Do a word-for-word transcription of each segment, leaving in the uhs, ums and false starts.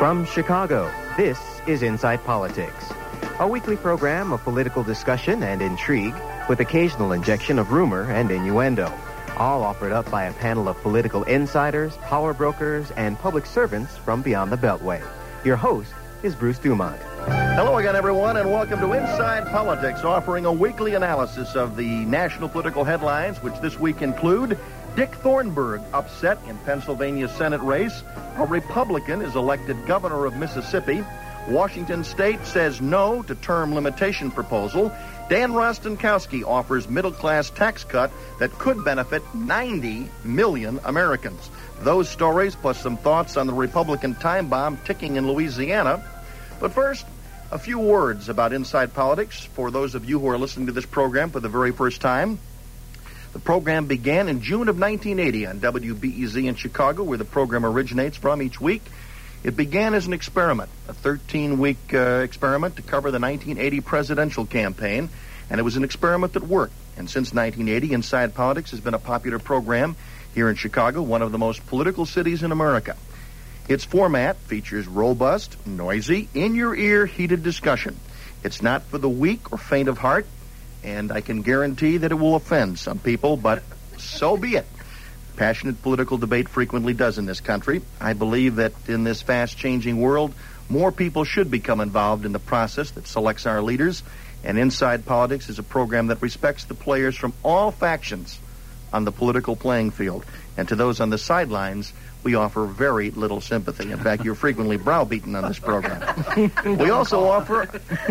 From Chicago, this is Inside Politics, a weekly program of political discussion and intrigue with occasional injection of rumor and innuendo, all offered up by a panel of political insiders, power brokers, and public servants from beyond the Beltway. Your host is Bruce Dumont. Hello again, everyone, and welcome to Inside Politics, offering a weekly analysis of the national political headlines, which this week include Dick Thornburgh upset in Pennsylvania Senate race, a Republican is elected governor of Mississippi, Washington State says no to term limitation proposal, Dan Rostenkowski offers middle-class tax cut that could benefit ninety million Americans. Those stories, plus some thoughts on the Republican time bomb ticking in Louisiana. But first, a few words about Inside Politics for those of you who are listening to this program for the very first time. The program began in June of nineteen eighty on W B E Z in Chicago, where the program originates from each week. It began as an experiment, a thirteen-week uh, experiment to cover the nineteen eighty presidential campaign, and it was an experiment that worked. And since nineteen eighty, Inside Politics has been a popular program here in Chicago, one of the most political cities in America. Its format features robust, noisy, in-your-ear, heated discussion. It's not for the weak or faint of heart, and I can guarantee that it will offend some people, but so be it. Passionate political debate frequently does in this country. I believe that in this fast-changing world, more people should become involved in the process that selects our leaders, and Inside Politics is a program that respects the players from all factions on the political playing field. And to those on the sidelines, we offer very little sympathy. In fact, you're frequently browbeaten on this program. We also offer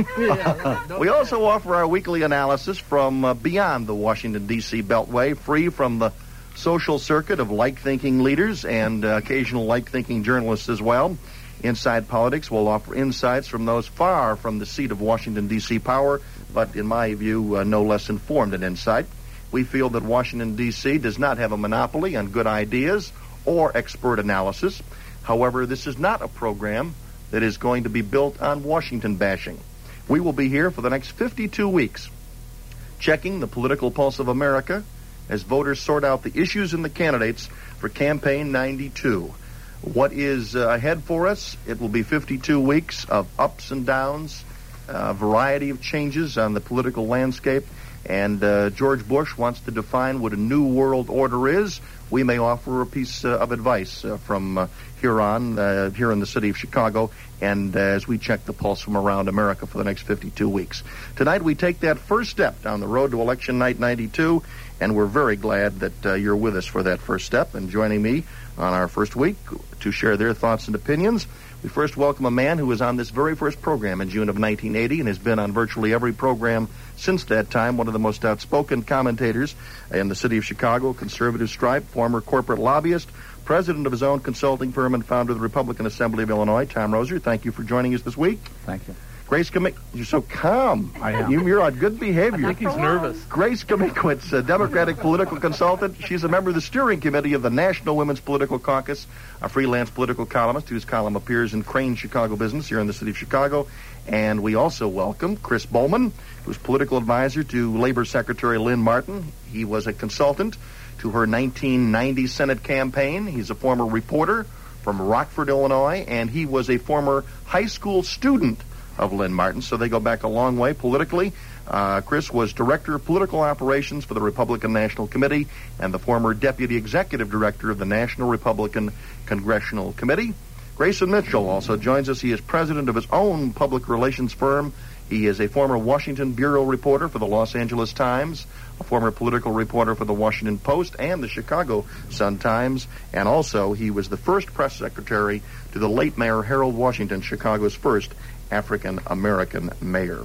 we also offer our weekly analysis from uh, beyond the Washington, D C Beltway, free from the social circuit of like-thinking leaders and uh, occasional like-thinking journalists as well. Inside Politics will offer insights from those far from the seat of Washington, D C power, but in my view, uh, no less informed and insight. We feel that Washington, D C does not have a monopoly on good ideas or expert analysis. However, this is not a program that is going to be built on Washington bashing. We will be here for the next fifty-two weeks, checking the political pulse of America as voters sort out the issues and the candidates for Campaign ninety-two. What is uh, ahead for us? It will be fifty-two weeks of ups and downs, a variety of changes on the political landscape, and uh, George Bush wants to define what a new world order is. We may offer a piece uh, of advice uh, from uh, here on, uh, here in the city of Chicago, and uh, as we check the pulse from around America for the next fifty-two weeks. Tonight we take that first step down the road to Election Night ninety-two, and we're very glad that uh, you're with us for that first step. And joining me on our first week to share their thoughts and opinions, we first welcome a man who was on this very first program in June of nineteen eighty and has been on virtually every program since that time, one of the most outspoken commentators in the city of Chicago, conservative stripe, former corporate lobbyist, president of his own consulting firm, and founder of the Republican Assembly of Illinois, Tom Roser. Thank you for joining us this week. Thank you. Grace Kamik, you're so calm. I am. You, you're on good behavior. I think he's nervous. Grace Kamikowitz, a Democratic political consultant. She's a member of the steering committee of the National Women's Political Caucus, a freelance political columnist whose column appears in Crane Chicago Business here in the city of Chicago. And we also welcome Chris Bowman, who's political advisor to Labor Secretary Lynn Martin. He was a consultant to her nineteen ninety Senate campaign. He's a former reporter from Rockford, Illinois, and he was a former high school student of Lynn Martin, so they go back a long way politically. Uh, Chris was Director of Political Operations for the Republican National Committee and the former Deputy Executive Director of the National Republican Congressional Committee. Grayson Mitchell also joins us. He is president of his own public relations firm. He is a former Washington Bureau reporter for the Los Angeles Times, a former political reporter for the Washington Post and the Chicago Sun-Times, and also he was the first press secretary to the late Mayor Harold Washington, Chicago's first African-American mayor.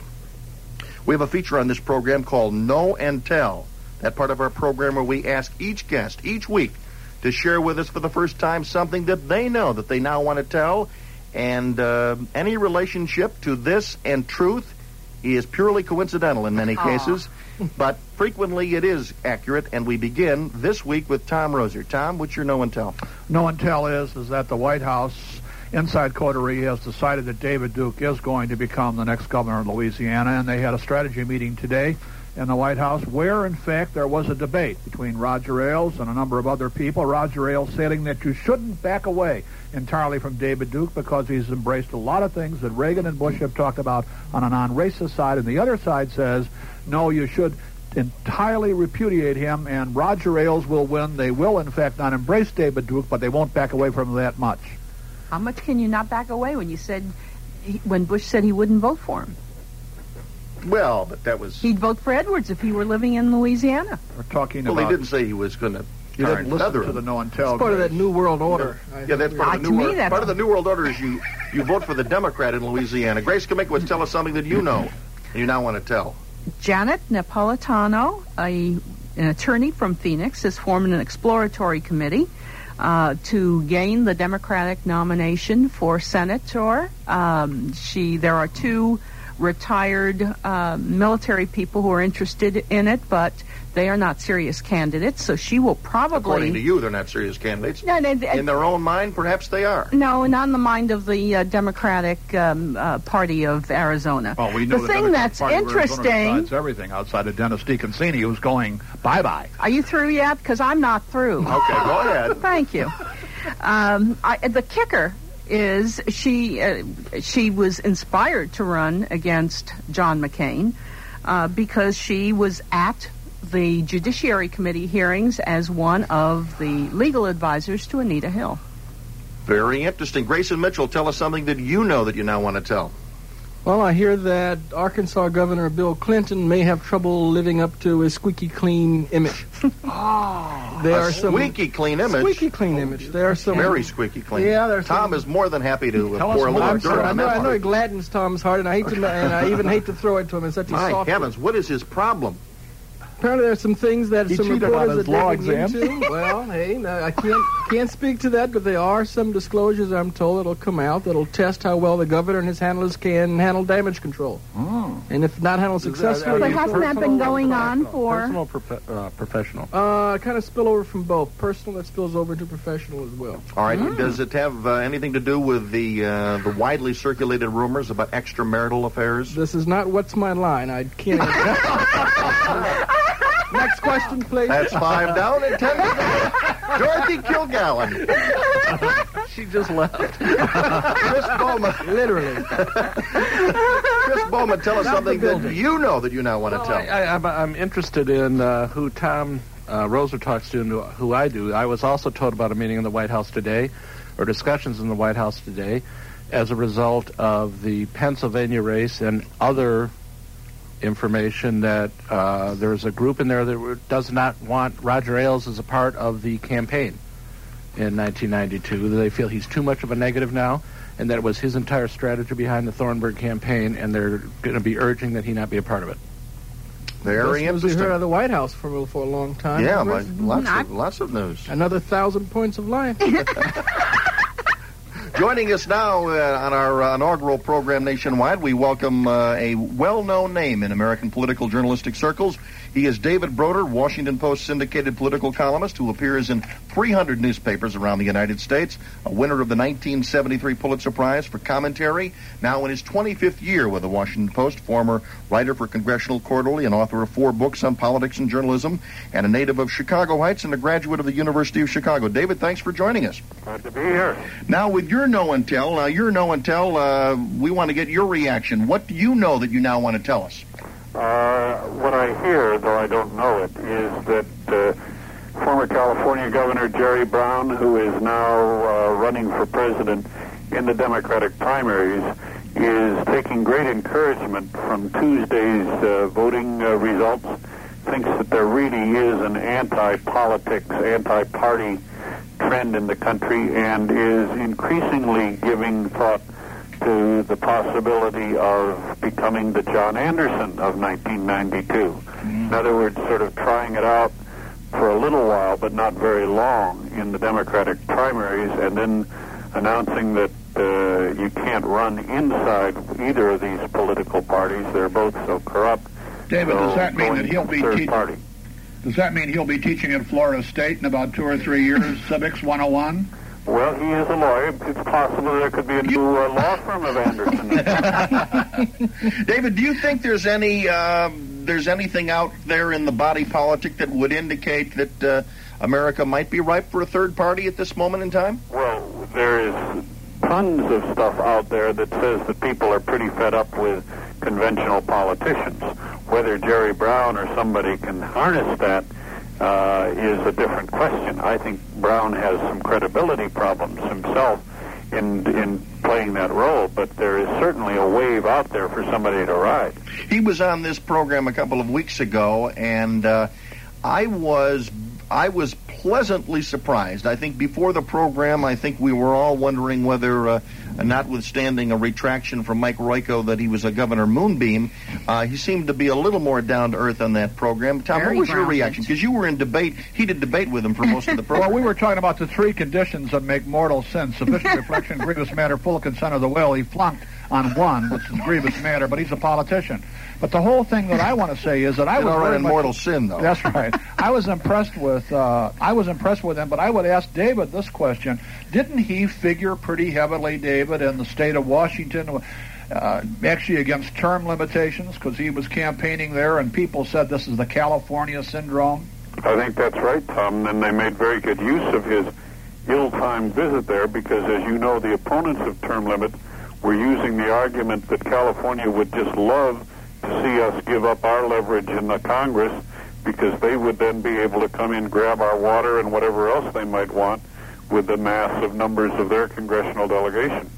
We have a feature on this program called Know and Tell, that part of our program where we ask each guest each week to share with us for the first time something that they know that they now want to tell, and uh, any relationship to this and truth is purely coincidental in many cases, but frequently it is accurate, and we begin this week with Tom Roser. Tom, what's your know and tell? Know and tell is, is that the White House inside coterie has decided that David Duke is going to become the next governor of Louisiana, and they had a strategy meeting today in the White House where, in fact, there was a debate between Roger Ailes and a number of other people. Roger Ailes saying that you shouldn't back away entirely from David Duke because he's embraced a lot of things that Reagan and Bush have talked about on a non-racist side. And the other side says, no, you should entirely repudiate him, and Roger Ailes will win. They will, in fact, not embrace David Duke, but they won't back away from him that much. How much can you not back away when you said, when Bush said he wouldn't vote for him? Well, but that was... He'd vote for Edwards if he were living in Louisiana. We're talking well, about... Well, he didn't say he was going to You didn't listen feather to him. the no and tell. It's part of that New World Order. Yeah, that's part of the Uh, New to me, World that's- Part of the New World Order is you, you vote for the Democrat in Louisiana. Grace Kamikowicz, tell us something that you know and you now want to tell. Janet Napolitano, a, an attorney from Phoenix, has formed an exploratory committee uh, to gain the Democratic nomination for senator. Um, she, there are two retired uh, military people who are interested in it, but they are not serious candidates, so she will probably... According to you, they're not serious candidates. No, no, th- in their own mind, perhaps they are. No, not in the mind of the uh, Democratic um, uh, Party of Arizona. Well, we know the the thing Democratic that's Party of Arizona interesting... decides everything outside of Dennis DeConcini, who's going bye-bye. Are you through yet? Because I'm not through. Okay, go ahead. Thank you. Um, I, the kicker is she uh, she was inspired to run against John McCain uh, because she was at the Judiciary Committee hearings as one of the legal advisors to Anita Hill. Very interesting. Grayson Mitchell, tell us something that you know that you now want to tell. Well, I hear that Arkansas Governor Bill Clinton may have trouble living up to his squeaky clean image. Oh, there a are some squeaky clean image. Squeaky clean image. There are some Very squeaky clean. Yeah, there's Tom some, is more than happy to uh, Tell us pour a more. little I'm dirt sorry, I on know, that I know one. it gladdens Tom's heart, and I hate to, and I even hate to throw it to him. It's such a My soft. heavens, what is his problem? Apparently, there's some things that He some cheated on reporters his are law digging exam. into. Well, hey, no, I can't can't speak to that, but there are some disclosures, I'm told, that'll come out that'll test how well the governor and his handlers can handle damage control. Oh. And if not handled Is that- successfully, But Are you hasn't that been personal or going on professional? for... Personal or prof- uh, professional? uh, kind of spill over from both personal that spills over into professional as well. All right, Mm. does it have uh, anything to do with the uh, the widely circulated rumors about extramarital affairs? This is not what's my line. I can't. Next question, please. That's five down and ten to go. Dorothy Kilgallen. She just left. Chris Bowman. Literally. Chris Bowman, tell us Not something the that building. you know that you now want to Well, tell. I, I, I'm, I'm interested in uh, who Tom uh, Roser talks to and who I do. I was also told about a meeting in the White House today, or discussions in the White House today, as a result of the Pennsylvania race and other information that uh, there's a group in there that does not want Roger Ailes as a part of the campaign in nineteen ninety-two. They feel he's too much of a negative now, and that it was his entire strategy behind the Thornburg campaign, and they're going to be urging that he not be a part of it. Very This was we interesting. heard of the White House for, for a long time. Yeah, Remember? my, lots, Not- of, lots of news. Another thousand points of life. Joining us now uh, on our uh, inaugural program nationwide, we welcome uh, a well-known name in American political journalistic circles. He is David Broder, Washington Post syndicated political columnist who appears in three hundred newspapers around the United States, a winner of the nineteen seventy-three Pulitzer Prize for commentary, now in his twenty-fifth year with the Washington Post, former writer for Congressional Quarterly and author of four books on politics and journalism, and a native of Chicago Heights and a graduate of the University of Chicago. David, thanks for joining us. Glad to be here. Now, with your no and tell, uh, your no and tell, uh, we want to get your reaction. What do you know that you now want to tell us? Uh, what I hear, though I don't know it, is that uh, former California Governor Jerry Brown, who is now uh, running for president in the Democratic primaries, is taking great encouragement from Tuesday's uh, voting uh, results, thinks that there really is an anti-politics, anti-party trend in the country, and is increasingly giving thought to the possibility of becoming the John Anderson of nineteen ninety-two. In other words, sort of trying it out for a little while, but not very long, in the Democratic primaries, and then announcing that uh, you can't run inside either of these political parties. They're both so corrupt. David, So does that mean going that he'll be third te- party. Does that mean he'll be teaching at Florida State in about two or three years, Civics one oh one? Well, he is a lawyer. It's possible there could be a new uh, law firm of Anderson. David, do you think there's any um, there's anything out there in the body politic that would indicate that uh, America might be ripe for a third party at this moment in time? Well, there is tons of stuff out there that says that people are pretty fed up with conventional politicians. Whether Jerry Brown or somebody can harness that uh, is a different question. I think Brown has some credibility problems himself in in playing that role, but there is certainly a wave out there for somebody to ride. He was on this program a couple of weeks ago, and uh, I was I was pleasantly surprised. I think before the program, I think we were all wondering whether, uh, notwithstanding a retraction from Mike Royko that he was a Governor Moonbeam, uh, he seemed to be a little more down to earth on that program. Tom, Very what was your grounded. reaction? Because you were in debate, heated debate with him for most of the program. Well, we were talking about the three conditions that make mortal sin: sufficient reflection, grievous matter, full consent of the will. He flunked on one, which is grievous matter, but he's a politician. But the whole thing that I want to say is that I Did was all right very in much- mortal sin, though. That's right. I was impressed with uh, I was impressed with him, but I would ask David this question: didn't he figure pretty heavily, David, in the state of Washington, uh, actually against term limitations, because he was campaigning there, and people said this is the California syndrome? I think that's right, Tom, and they made very good use of his ill-timed visit there because, as you know, the opponents of term limits were using the argument that California would just love to see us give up our leverage in the Congress because they would then be able to come in, grab our water and whatever else they might want with the massive numbers of their congressional delegation.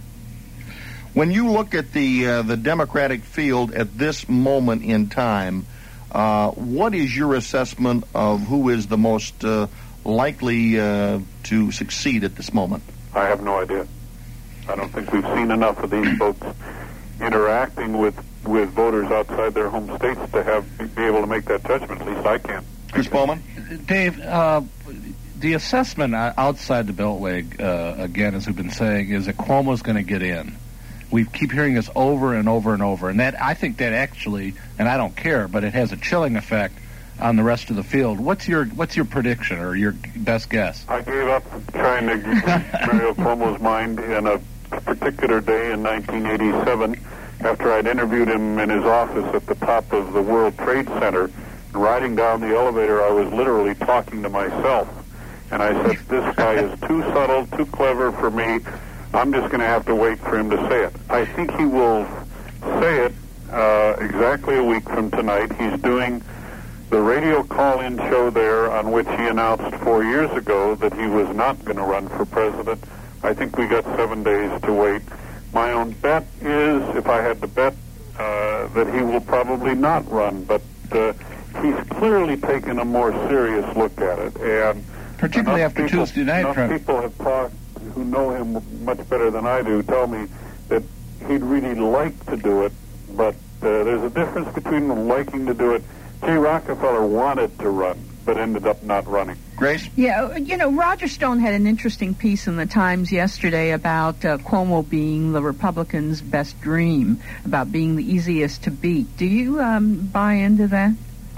When you look at the uh, the Democratic field at this moment in time, uh, what is your assessment of who is the most uh, likely uh, to succeed at this moment? I have no idea. I don't think we've seen enough of these folks interacting with, with voters outside their home states to have be able to make that judgment. At least I can. Chris Bowman? Dave, uh, the assessment outside the Beltway, uh, again, as we've been saying, is that Cuomo's going to get in. We keep hearing this over and over and over, and that I think that actually, and I don't care, but it has a chilling effect on the rest of the field. What's your what's your prediction or your best guess? I gave up trying to get Mario Cuomo's mind in a particular day in nineteen eighty-seven after I'd interviewed him in his office at the top of the World Trade Center. And riding down the elevator, I was literally talking to myself. And I said, this guy is too subtle, too clever for me. I'm just going to have to wait for him to say it. I think he will say it uh, exactly a week from tonight. He's doing the radio call-in show there on which he announced four years ago that he was not going to run for president. I think we got seven days to wait. My own bet is, if I had to bet, uh, that he will probably not run, but uh, he's clearly taken a more serious look at it. And particularly enough after people, Tuesday night, enough Trump. people have talked who know him much better than I do tell me that he'd really like to do it, but uh, there's a difference between liking to do it. G. Rockefeller wanted to run, but ended up not running. Grace? Yeah, you know, Roger Stone had an interesting piece in the Times yesterday about uh, Cuomo being the Republicans' best dream, about being the easiest to beat. Do you um, buy into that?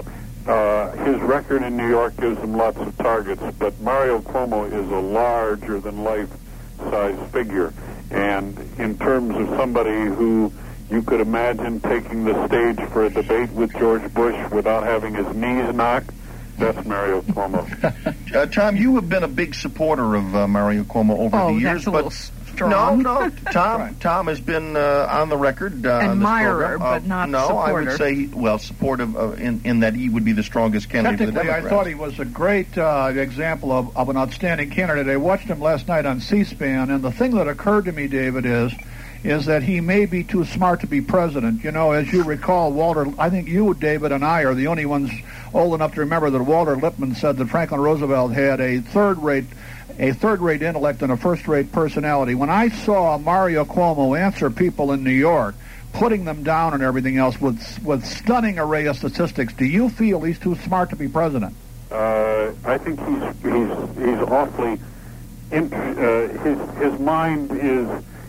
Uh, his record in New York gives him lots of targets, but Mario Cuomo is a larger-than-life size figure. And in terms of somebody who you could imagine taking the stage for a debate with George Bush without having his knees knocked, that's Mario Cuomo. uh, Tom, you have been a big supporter of uh, Mario Cuomo over oh, the years, that's a but little strong. no, no, Tom, Right. Tom has been uh, on the record. Uh, Admirer, on this program. Uh, but not no, supporter. I would say, well, supportive uh, in in that he would be the strongest candidate of the Technically, I Democrats. thought he was a great uh, example of, of an outstanding candidate. I watched him last night on C-SPAN, and the thing that occurred to me, David, is is that he may be too smart to be president. You know, as you recall, Walter, I think you, David, and I are the only ones old enough to remember that Walter Lippmann said that Franklin Roosevelt had a third-rate a third-rate intellect and a first-rate personality. When I saw Mario Cuomo answer people in New York, putting them down and everything else with with stunning array of statistics, do you feel he's too smart to be president? Uh, I think he's he's he's awfully. Int- uh, his his mind is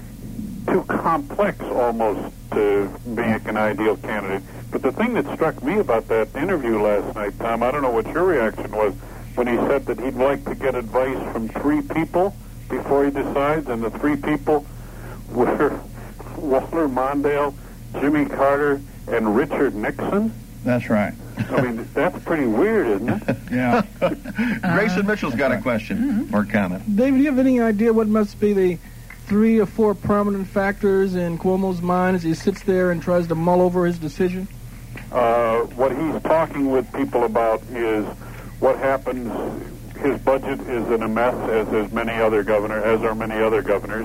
too complex almost to make an ideal candidate. But the thing that struck me about that interview last night, Tom, I don't know what your reaction was when he said that he'd like to get advice from three people before he decides, and the three people were Walter Mondale, Jimmy Carter, and Richard Nixon. That's right. I mean, that's pretty weird, isn't it? Yeah. Grayson Mitchell's got a question Mm-hmm. or comment. David, do you have any idea what must be the three or four prominent factors in Cuomo's mind as he sits there and tries to mull over his decision? Uh, what he's talking with people about is what happens. His budget is in a mess, as is many other governors, as are many other governors,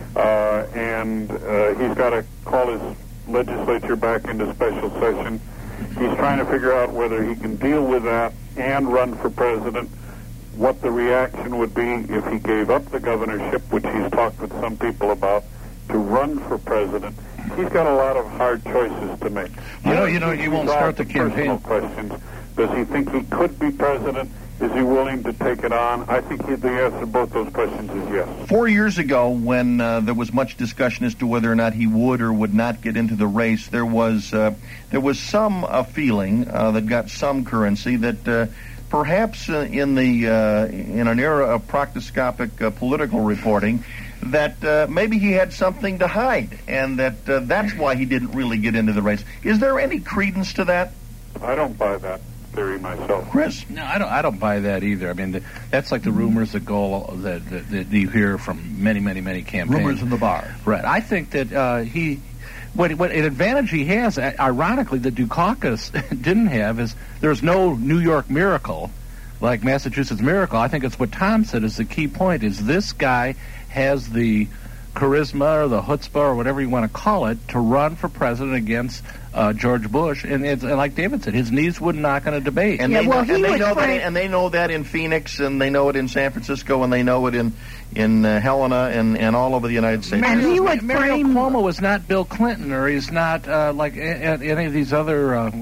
uh, and uh, he's got to call his legislature back into special session. He's trying to figure out whether he can deal with that and run for president, what the reaction would be if he gave up the governorship, which he's talked with some people about, to run for president. He's got a lot of hard choices to make. You know, you know, you won't start the campaign. Personal questions. Does he think he could be president? Is he willing to take it on? I think he, the answer to both those questions is yes. Four years ago, when uh, there was much discussion as to whether or not he would or would not get into the race, there was uh, there was some uh, feeling uh, that got some currency that uh, perhaps uh, in the uh, in an era of proctoscopic uh, political reporting, that uh, maybe he had something to hide, and that uh, that's why he didn't really get into the race. Is there any credence to that? I don't buy that theory myself. Chris? No, I don't. I don't buy that either. I mean, the, that's like the rumors that go that, that that you hear from many, many, many campaigns. Rumors in the bar. Right. I think that uh, he, what what an advantage he has, ironically, that Dukakis didn't have is there's no New York miracle like Massachusetts miracle. I think it's what Tom said is the key point. Is this guy has the charisma or the chutzpah or whatever you want to call it to run for president against uh, George Bush, and, it's, and like David said, his knees wouldn't knock on a debate. And Yeah, they, well, know, he and they would know that, frame- and they know that in Phoenix, and they know it in San Francisco, and they know it in in uh, Helena, and, and all over the United States. And he would Mario frame- Cuomo is not Bill Clinton, or he's not uh, like a, a, any of these other uh,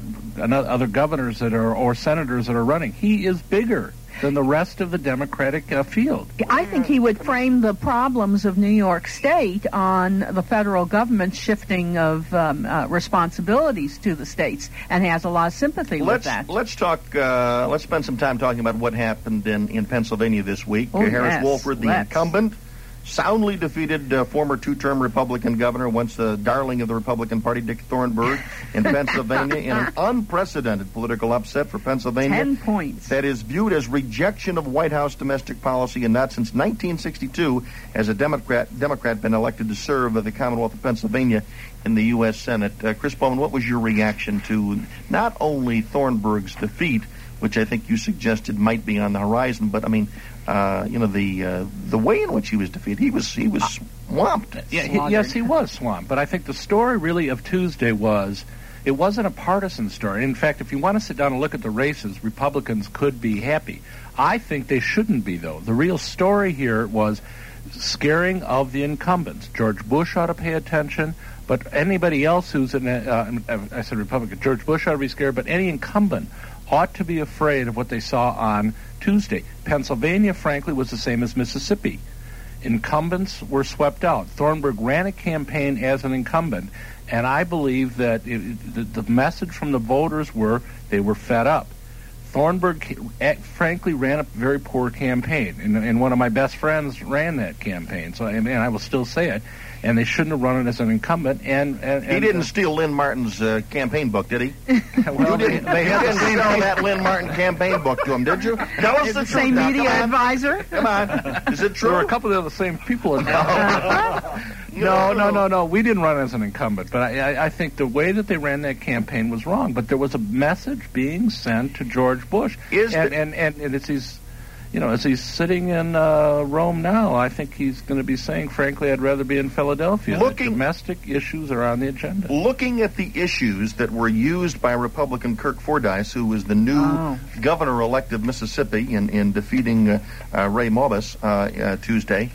other governors that are or senators that are running. He is bigger than the rest of the Democratic uh, field. I think he would frame the problems of New York State on the federal government shifting of um, uh, responsibilities to the states, and has a lot of sympathy Let's with that. let's talk. Uh, let's spend some time talking about what happened in, in Pennsylvania this week. Oh, Uh, Harris yes, Wolford, the let's. incumbent, soundly defeated uh, former two-term Republican governor, once the darling of the Republican Party, Dick Thornburg, in Pennsylvania, in an unprecedented political upset for Pennsylvania. Ten points. That is viewed as rejection of White House domestic policy, and not since nineteen sixty-two has a Democrat Democrat been elected to serve the Commonwealth of Pennsylvania in the U S Senate. Uh, Chris Bowman, what was your reaction to not only Thornburg's defeat, which I think you suggested might be on the horizon, but I mean, uh, you know, the uh, the way in which he was defeated, he was he was swamped. Yeah, he, yes, he was swamped. But I think the story really of Tuesday was it wasn't a partisan story. In fact, if you want to sit down and look at the races, Republicans could be happy. I think they shouldn't be, though. The real story here was scaring of the incumbents. George Bush ought to pay attention, but anybody else who's in, a, uh, I said Republican, George Bush ought to be scared, but any incumbent ought to be afraid of what they saw on Tuesday. Pennsylvania, frankly, was the same as Mississippi. Incumbents were swept out. Thornburg ran a campaign as an incumbent, and I believe that it, the, the message from the voters were they were fed up. Thornburg, frankly, ran a very poor campaign, and, and one of my best friends ran that campaign, so and, and I will still say it, and they shouldn't have run it as an incumbent. And, and, and He didn't steal Lynn Martin's uh, campaign book, did he? well, you they, didn't, they you had the didn't same sell that Lynn Martin campaign book to him, did you? Tell us the truth. Same now. media Come on. advisor. Come on. Is it true? There were a couple of the same people involved. No, no, no, no. We didn't run as an incumbent, but I, I, I think the way that they ran that campaign was wrong. But there was a message being sent to George Bush, Is and, the- and, and and as he's, you know, as he's sitting in uh, Rome now, I think he's going to be saying, frankly, I'd rather be in Philadelphia. Looking- Domestic issues are on the agenda. Looking at the issues that were used by Republican Kirk Fordyce, who was the new Oh. governor-elect of Mississippi in, in defeating uh, uh, Ray Mobus uh, uh, Tuesday,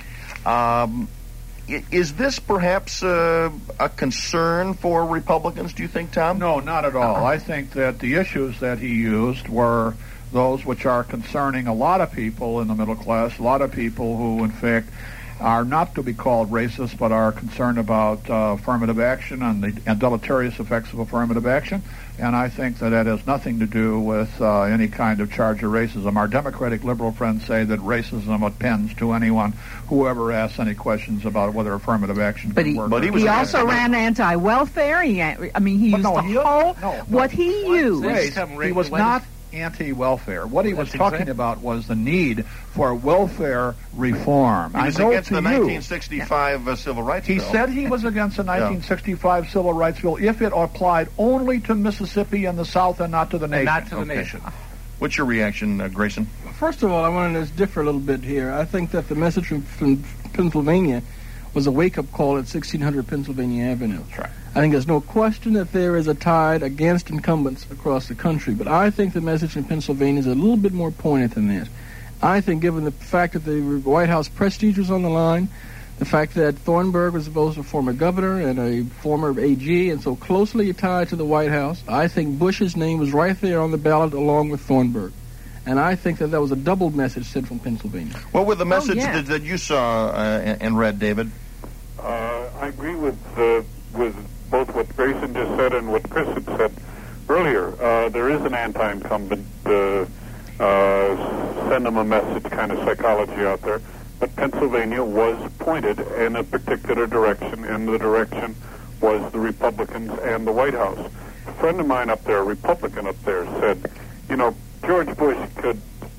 um, i- is this perhaps uh, a concern for Republicans, do you think, Tom? No, not at all. I think that the issues that he used were those which are concerning a lot of people in the middle class, a lot of people who, in fact, are not to be called racist, but are concerned about uh, affirmative action and the and deleterious effects of affirmative action. And I think that that has nothing to do with uh, any kind of charge of racism. Our Democratic liberal friends say that racism appends to anyone who ever asks any questions about whether affirmative action but can he, work. But he, he also ran anti-welfare. He, I mean, he used no, the he, whole, no, no, what he what used. Race, he was not anti-welfare. What he was That's talking exactly. about was the need for welfare reform. He was I know against to the you, nineteen sixty-five uh, civil rights he bill. said he was against the nineteen sixty-five civil rights bill if it applied only to Mississippi and the South and not to the nation. Not to the Okay. nation. What's your reaction, uh, Grayson? First of all, I want to differ a little bit here. I think that the message from, from Pennsylvania was a wake-up call at sixteen hundred Pennsylvania Avenue. That's right. I think there's no question that there is a tide against incumbents across the country, but I think the message in Pennsylvania is a little bit more pointed than this. I think given the fact that the White House prestige was on the line, the fact that Thornburg was both a former governor and a former A G and so closely tied to the White House, I think Bush's name was right there on the ballot along with Thornburg. And I think that that was a double message sent from Pennsylvania. What were the message yeah. that, that you saw uh, and, and read, David? Uh, I agree with uh, with both what Grayson just said and what Chris had said earlier. Uh, there is an anti-incumbent, uh, uh, send them a message kind of psychology out there. But Pennsylvania was pointed in a particular direction, and the direction was the Republicans and the White House. A friend of mine up there, a Republican up there, said, you know, George Bush could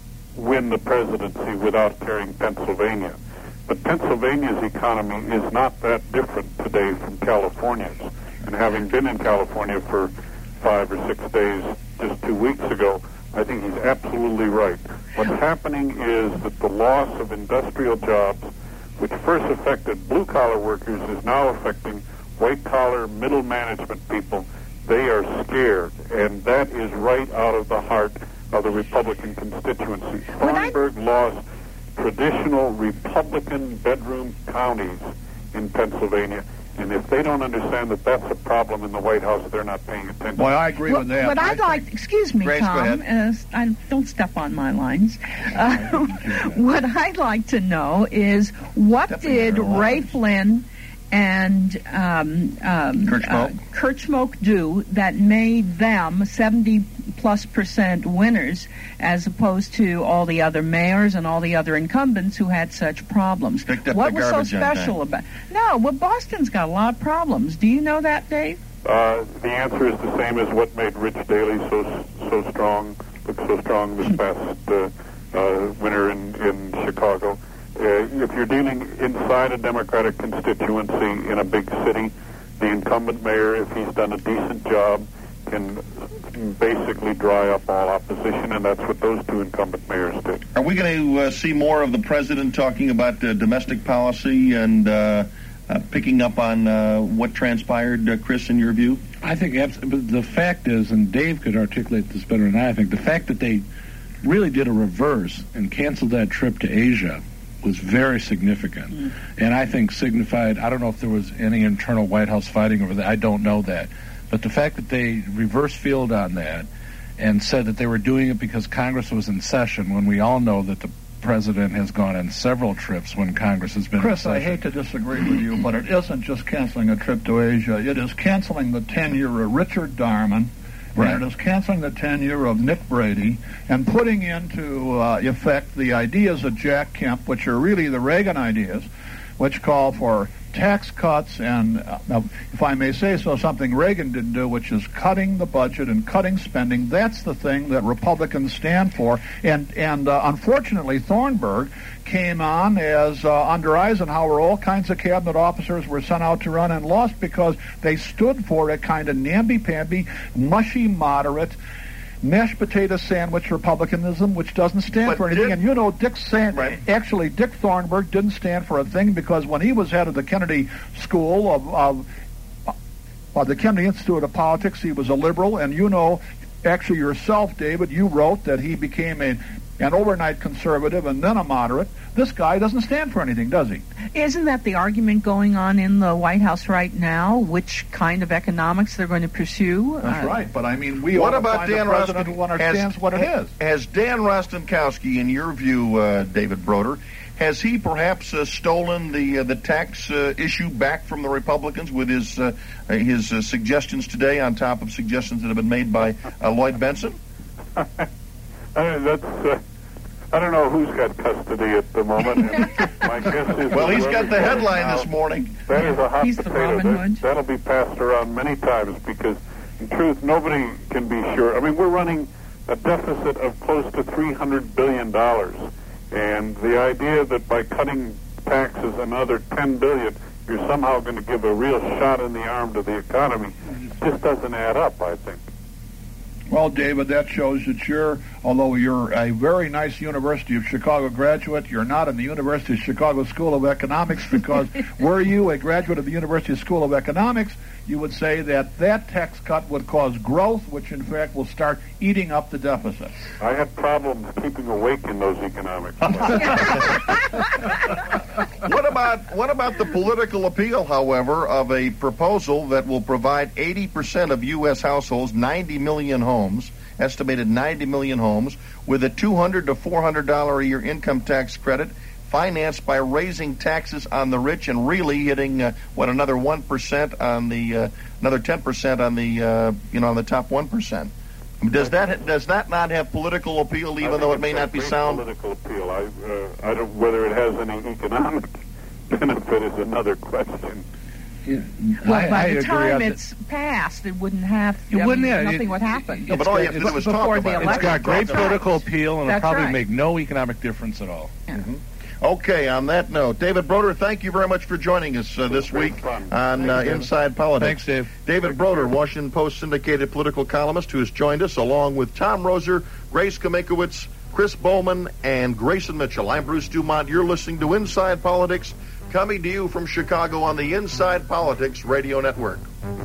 win the presidency without carrying Pennsylvania. But Pennsylvania's economy is not that different today from California's. And having been in California for five or six days just two weeks ago, I think he's absolutely right. What's happening is that the loss of industrial jobs, which first affected blue-collar workers, is now affecting white-collar, middle management people. They are scared, and that is right out of the heart of the Republican constituency. Thornburg lost traditional Republican bedroom counties in Pennsylvania, and if they don't understand that that's a problem in the White House, they're not paying attention. Boy, I agree What, with that. what I I'd like, think- excuse me, Grace, go Tom, uh, I don't step on my lines. Uh, what I'd like to know is what Stepping did on her Ray lines. Flynn and um, um, Kurt uh, Schmoke? Kurt Schmoke do that made them seventy plus percent winners, as opposed to all the other mayors and all the other incumbents who had such problems? Picked up What the was so garbage on time. special about? No, well, Boston's got a lot of problems. Do you know that, Dave? Uh, the answer is the same as what made Rich Daley so so strong, look so strong this past uh, uh, winter in, in Chicago. Uh, if you're dealing inside a Democratic constituency in a big city, the incumbent mayor, if he's done a decent job, can basically dry up all opposition, and that's what those two incumbent mayors did. Are we going to uh, see more of the president talking about uh, domestic policy and uh, uh, picking up on uh, what transpired, uh, Chris, in your view? I think abs- but the fact is, and Dave could articulate this better than I, I think, the fact that they really did a reverse and canceled that trip to Asia was very significant. Mm. And I think signified, I don't know if there was any internal White House fighting over that, I don't know that. But the fact that they reverse field on that and said that they were doing it because Congress was in session, when we all know that the president has gone on several trips when Congress has been Chris, in I session. hate to disagree with you, but it isn't just canceling a trip to Asia. It is canceling the tenure of Richard Darman, Right. and it is canceling the tenure of Nick Brady, and putting into uh, effect the ideas of Jack Kemp, which are really the Reagan ideas, which call for tax cuts and, uh, if I may say so, something Reagan didn't do, which is cutting the budget and cutting spending. That's the thing that Republicans stand for. And, and uh, unfortunately, Thornburg came on as, uh, under Eisenhower, all kinds of cabinet officers were sent out to run and lost because they stood for a kind of namby-pamby, mushy, moderate, mashed potato sandwich republicanism, which doesn't stand But for anything. did- and you know, Dick San- Right. actually, Dick Thornburg didn't stand for a thing because when he was head of the Kennedy School of, of uh, the Kennedy Institute of Politics, he was a liberal. And you know, actually yourself, David, you wrote that he became a an overnight conservative and then a moderate. This guy doesn't stand for anything, does he? Isn't that the argument going on in the White House right now? Which kind of economics they're going to pursue? That's Uh, right. But I mean, we What ought to about find Dan a president Rostin- who understands has- what it is. Has Dan Rostenkowski, in your view, uh, David Broder, has he perhaps uh, stolen the uh, the tax uh, issue back from the Republicans with his uh, his uh, suggestions today, on top of suggestions that have been made by uh, Lloyd Bentsen? I mean, that's. Uh, I don't know who's got custody at the moment. My guess is well, he's got the headline now, this morning. That is a hot He's the potato. Robin That, Hood. that'll be passed around many times because, in truth, nobody can be sure. I mean, we're running a deficit of close to three hundred billion dollars, and the idea that by cutting taxes another ten billion dollars, you're somehow going to give a real shot in the arm to the economy just doesn't add up, I think. Well, David, that shows that you're, although you're a very nice University of Chicago graduate, you're not in the University of Chicago School of Economics, because were you a graduate of the University School of Economics, you would say that that tax cut would cause growth, which in fact will start eating up the deficit. I had problems keeping awake in those economics. What about what about the political appeal, however, of a proposal that will provide eighty percent of U S households, ninety million homes, estimated ninety million homes, with a two hundred to four hundred dollars a year income tax credit, financed by raising taxes on the rich and really hitting uh, what another one percent on the uh, another ten percent on the uh, you know on the top one percent. Does that does that not have political appeal, even though it may not be sound? Political appeal. I uh, I don't whether it has any economic benefit is another question. Well, I- by I the agree. time I- it's passed, it wouldn't have. It I wouldn't, mean, yeah, nothing it- would happen. No, but all you have to do is talk before about the it. election. It's got great That's right. political appeal, and it'll That's probably right. make no economic difference at all. Yeah. Okay, on that note, David Broder, thank you very much for joining us uh, this Great week fun. on uh, Thanks, David. Inside Politics. Thanks, Dave. David Broder, Washington Post syndicated political columnist, who has joined us, along with Tom Roser, Grace Kamekowicz, Chris Bowman, and Grayson Mitchell. I'm Bruce Dumont. You're listening to Inside Politics, coming to you from Chicago on the Inside Politics Radio Network.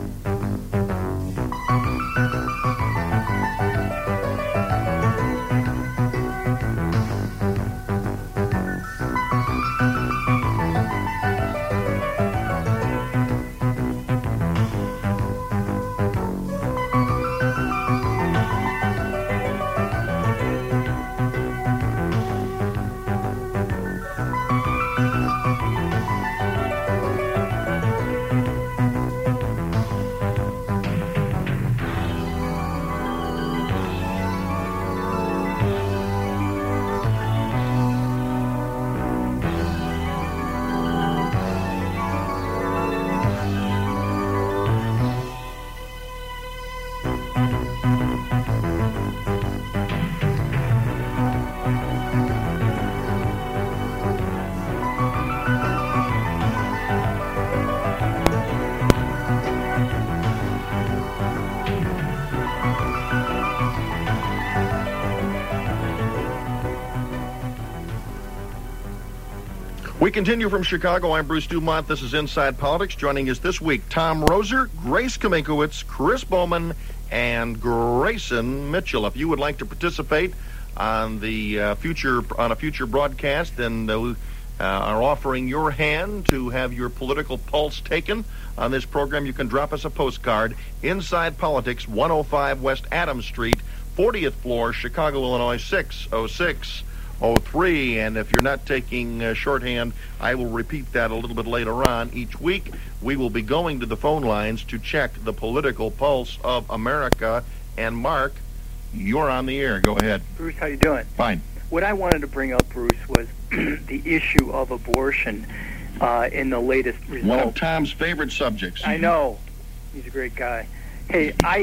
We continue from Chicago. I'm Bruce Dumont. This is Inside Politics. Joining us this week, Tom Roser, Grace Kamekowicz, Chris Bowman, and Grayson Mitchell. If you would like to participate on the uh, future on a future broadcast, then uh, we uh, are offering your hand to have your political pulse taken on this program, you can drop us a postcard. Inside Politics, one oh five West Adams Street, fortieth floor, Chicago, Illinois, six oh six oh three. And if you're not taking uh, shorthand, I will repeat that a little bit later on. Each week, we will be going to the phone lines to check the political pulse of America. And Mark, you're on the air. Go ahead. Bruce, how you doing? Fine. What I wanted to bring up, Bruce, was the issue of abortion uh, in the latest results. One of Tom's favorite subjects. I know. He's a great guy. Hey, I...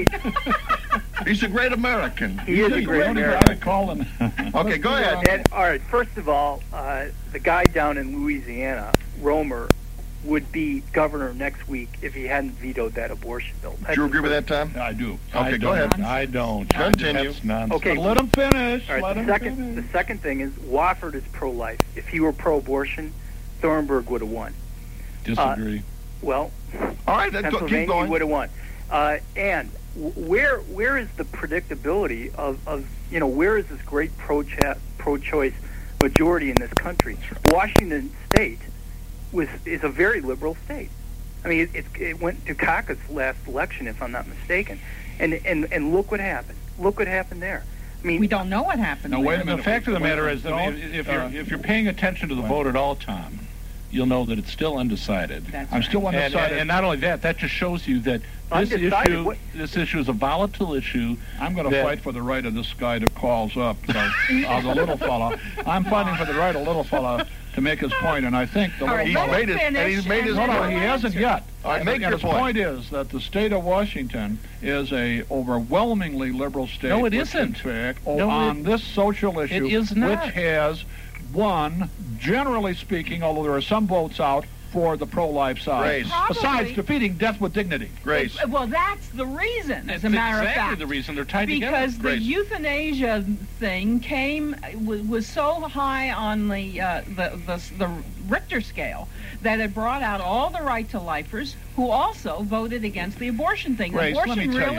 He's a great American. He is a great American. Call him. Okay, go ahead. And, all right, first of all, uh, the guy down in Louisiana, Romer, would be governor next week if he hadn't vetoed that abortion bill. Do you agree with that, Tom? I do. Okay, I go ahead. I don't. Continue. That's nonsense. Okay. But let him finish. All right, let the him second, finish. the second thing is Wofford is pro-life. If he were pro-abortion, Thornburg would have won. Disagree. Well, All right, then go, keep Pennsylvania going. would have won. Uh, and w- where where is the predictability of, of you know where is this great pro pro-choice majority in this country? Washington State was is a very liberal state. I mean, it, it, it went to caucus last election, if I'm not mistaken, and and and look what happened. Look what happened there. I mean, we don't know what happened. Now, wait a minute. The fact of the matter is that Don't, if, if you're uh, if you're paying attention to the vote at all, Tom, you'll know that it's still undecided. That's I'm right. still And, undecided. and, and not only that, that just shows you that this Undecided? issue What- this issue is a volatile issue. I'm going to that- fight for the right of this guy to calls up, so, uh, the little fella. I'm fighting for the right of little fella to make his point, and I think the All right, little let fella... made him it- and finish. he's made his No, no, point. he hasn't yet. All right, And- make and your his point. point is that the state of Washington is a overwhelmingly liberal state. No, it which, isn't. In fact, oh, No, on it- this social issue, it is not. which has won, generally speaking, although there are some votes out, for the pro-life side. Grace. Probably. Besides defeating death with dignity. Grace. Well, that's the reason, as That's a matter exactly of fact. the reason they're tied Because together. the Grace. euthanasia thing came was, was so high on the, uh, the the the Richter scale that it brought out all the right to lifers who also voted against the abortion thing. Grace, let abortion me tell really.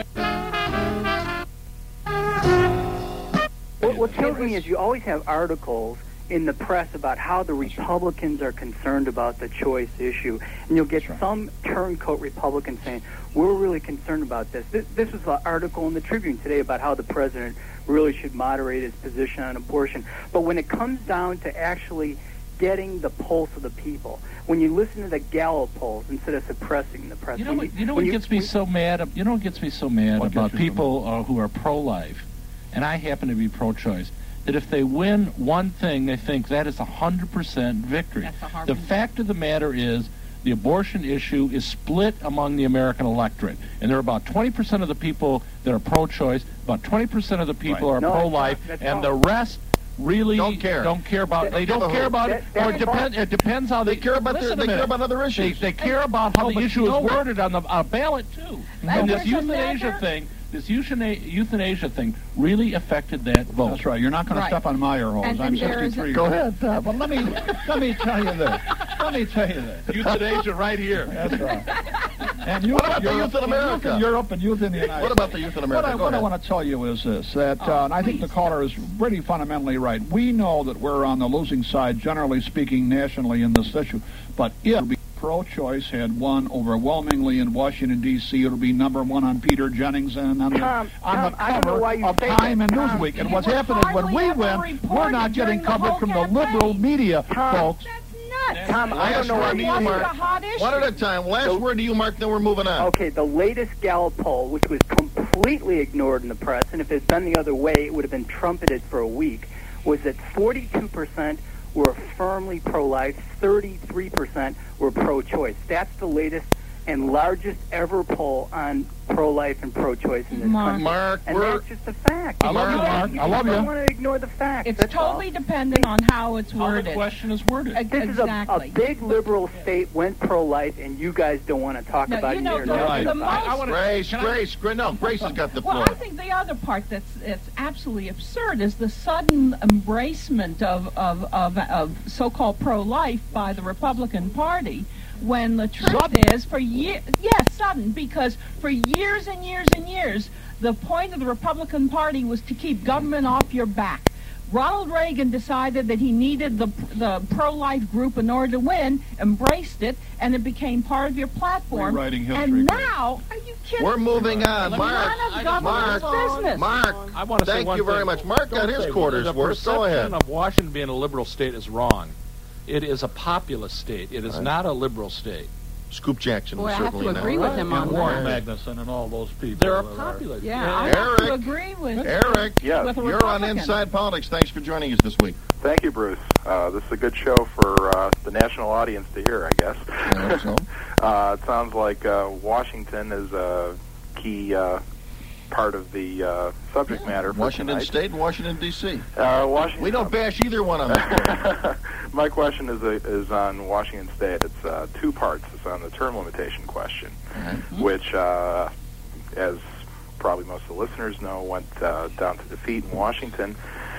What, what kills me is you always have articles in the press about how the Republicans are concerned about the choice issue, and you'll get some turncoat Republican saying, we're really concerned about this. This, this was an article in the Tribune today about how the president really should moderate his position on abortion. But when it comes down to actually getting the pulse of the people, when you listen to the Gallup polls instead of suppressing the press, You know when what? You know when what gets me when- so mad? You know what gets me so mad What about gets you so people uh, who are pro-life, and I happen to be pro-choice. That if they win one thing, they think that is a hundred percent victory. That's a hard The one. fact of the matter is, the abortion issue is split among the American electorate, and there are about twenty percent of the people that are pro-choice, about twenty percent of the people Right. are No, that's pro-life, not- that's and wrong. the rest really Don't care. Don't care about. That- They give don't a care hoot. about That- it. that's Or it depends. wrong. It depends how they, They care about the, listen a they care minute. about other They, issues. they care about how No, the but issue you know is what? worded on the uh, ballot too. And this there's a euthanasia matter- thing, this euthana- euthanasia thing, really affected that vote. That's right. You're not going to Right. step on my ear holes. And- I'm and there is a- sixty-three. Go ahead, uh, but let me let me tell you this. Let me tell you this. Euthanasia right here. That's right. And youth What about the Europe, youth in and America? Youth in Europe and youth in the United What about the youth in America? What I, Go what I ahead. want to tell you is this, that, uh, and I think the caller is really fundamentally right. We know that we're on the losing side, generally speaking, nationally in this issue. But if pro-choice had won overwhelmingly in Washington, D C, it'll be number one on Peter Jennings and on the, Tom, on Tom, the I don't know cover why you of say Time that. and Tom, Newsweek. And it what's was happening when hardly we ever win, we're reported not getting during the coverage whole from the campaign. liberal media, Tom, folks. That's nuts. Tom, I don't know Last why word to you you, Wasn't Mark. a hot issue. One at a time. Last So- word to you, Mark, then we're moving on. Okay, the latest Gallup poll, which was completely ignored in the press, and if it had been the other way, it would have been trumpeted for a week, was that forty-two percent were firmly pro-life, thirty-three percent were pro-choice. That's the latest and largest ever poll on pro-life and pro-choice in this Mark. country. Mark, and we're... that's just a fact. I love you, Mark. I love I you. don't want to ignore the facts. It's that's all. totally dependent on how it's How the worded. question is worded. Ex- This is a, a exactly. big liberal state, went pro-life, and you guys don't want to talk No, about you it. know, You're the- not Right. the about it. most- I wanna- Grace, Can I- Grace, Grace, no, Grace has got the Well, floor. I think the other part that's it's absolutely absurd is the sudden embracement of, of, of, of so-called pro-life by the Republican Party, when the truth Sudden. is, for years, yes, sudden, because for years and years and years, the point of the Republican Party was to keep government off your back. Ronald Reagan decided that he needed the the pro-life group in order to win, embraced it, and it became part of your platform. Rewriting history, and Grace. now, are you kidding? We're moving on. None Mark, of government's Mark, business. Mark, I want to say thank one you very thing. much. Mark got Don't his say- quarters the worth. Go perception ahead. of Washington being a liberal state is wrong. It is a populist state. It is not a liberal state. Scoop Jackson Boy, was I have to certainly agree not. with him And on Warren that. Magnuson and all those people. They're a that are- populist. Yeah, I have to Eric. agree with Eric, Yes. with a you're on Republican. Inside Politics. Thanks for joining us this week. Thank you, Bruce. Uh, this is a good show for uh, the national audience to hear, I guess. I hope so. uh, it sounds like uh, Washington is a key uh, part of the uh, subject matter for Washington tonight. State and Washington, D C Uh, Washington. We don't bash either one of them. My question is uh, is on Washington State. It's uh, two parts. It's on the term limitation question, which, uh, as probably most of the listeners know, went uh, down to defeat in Washington.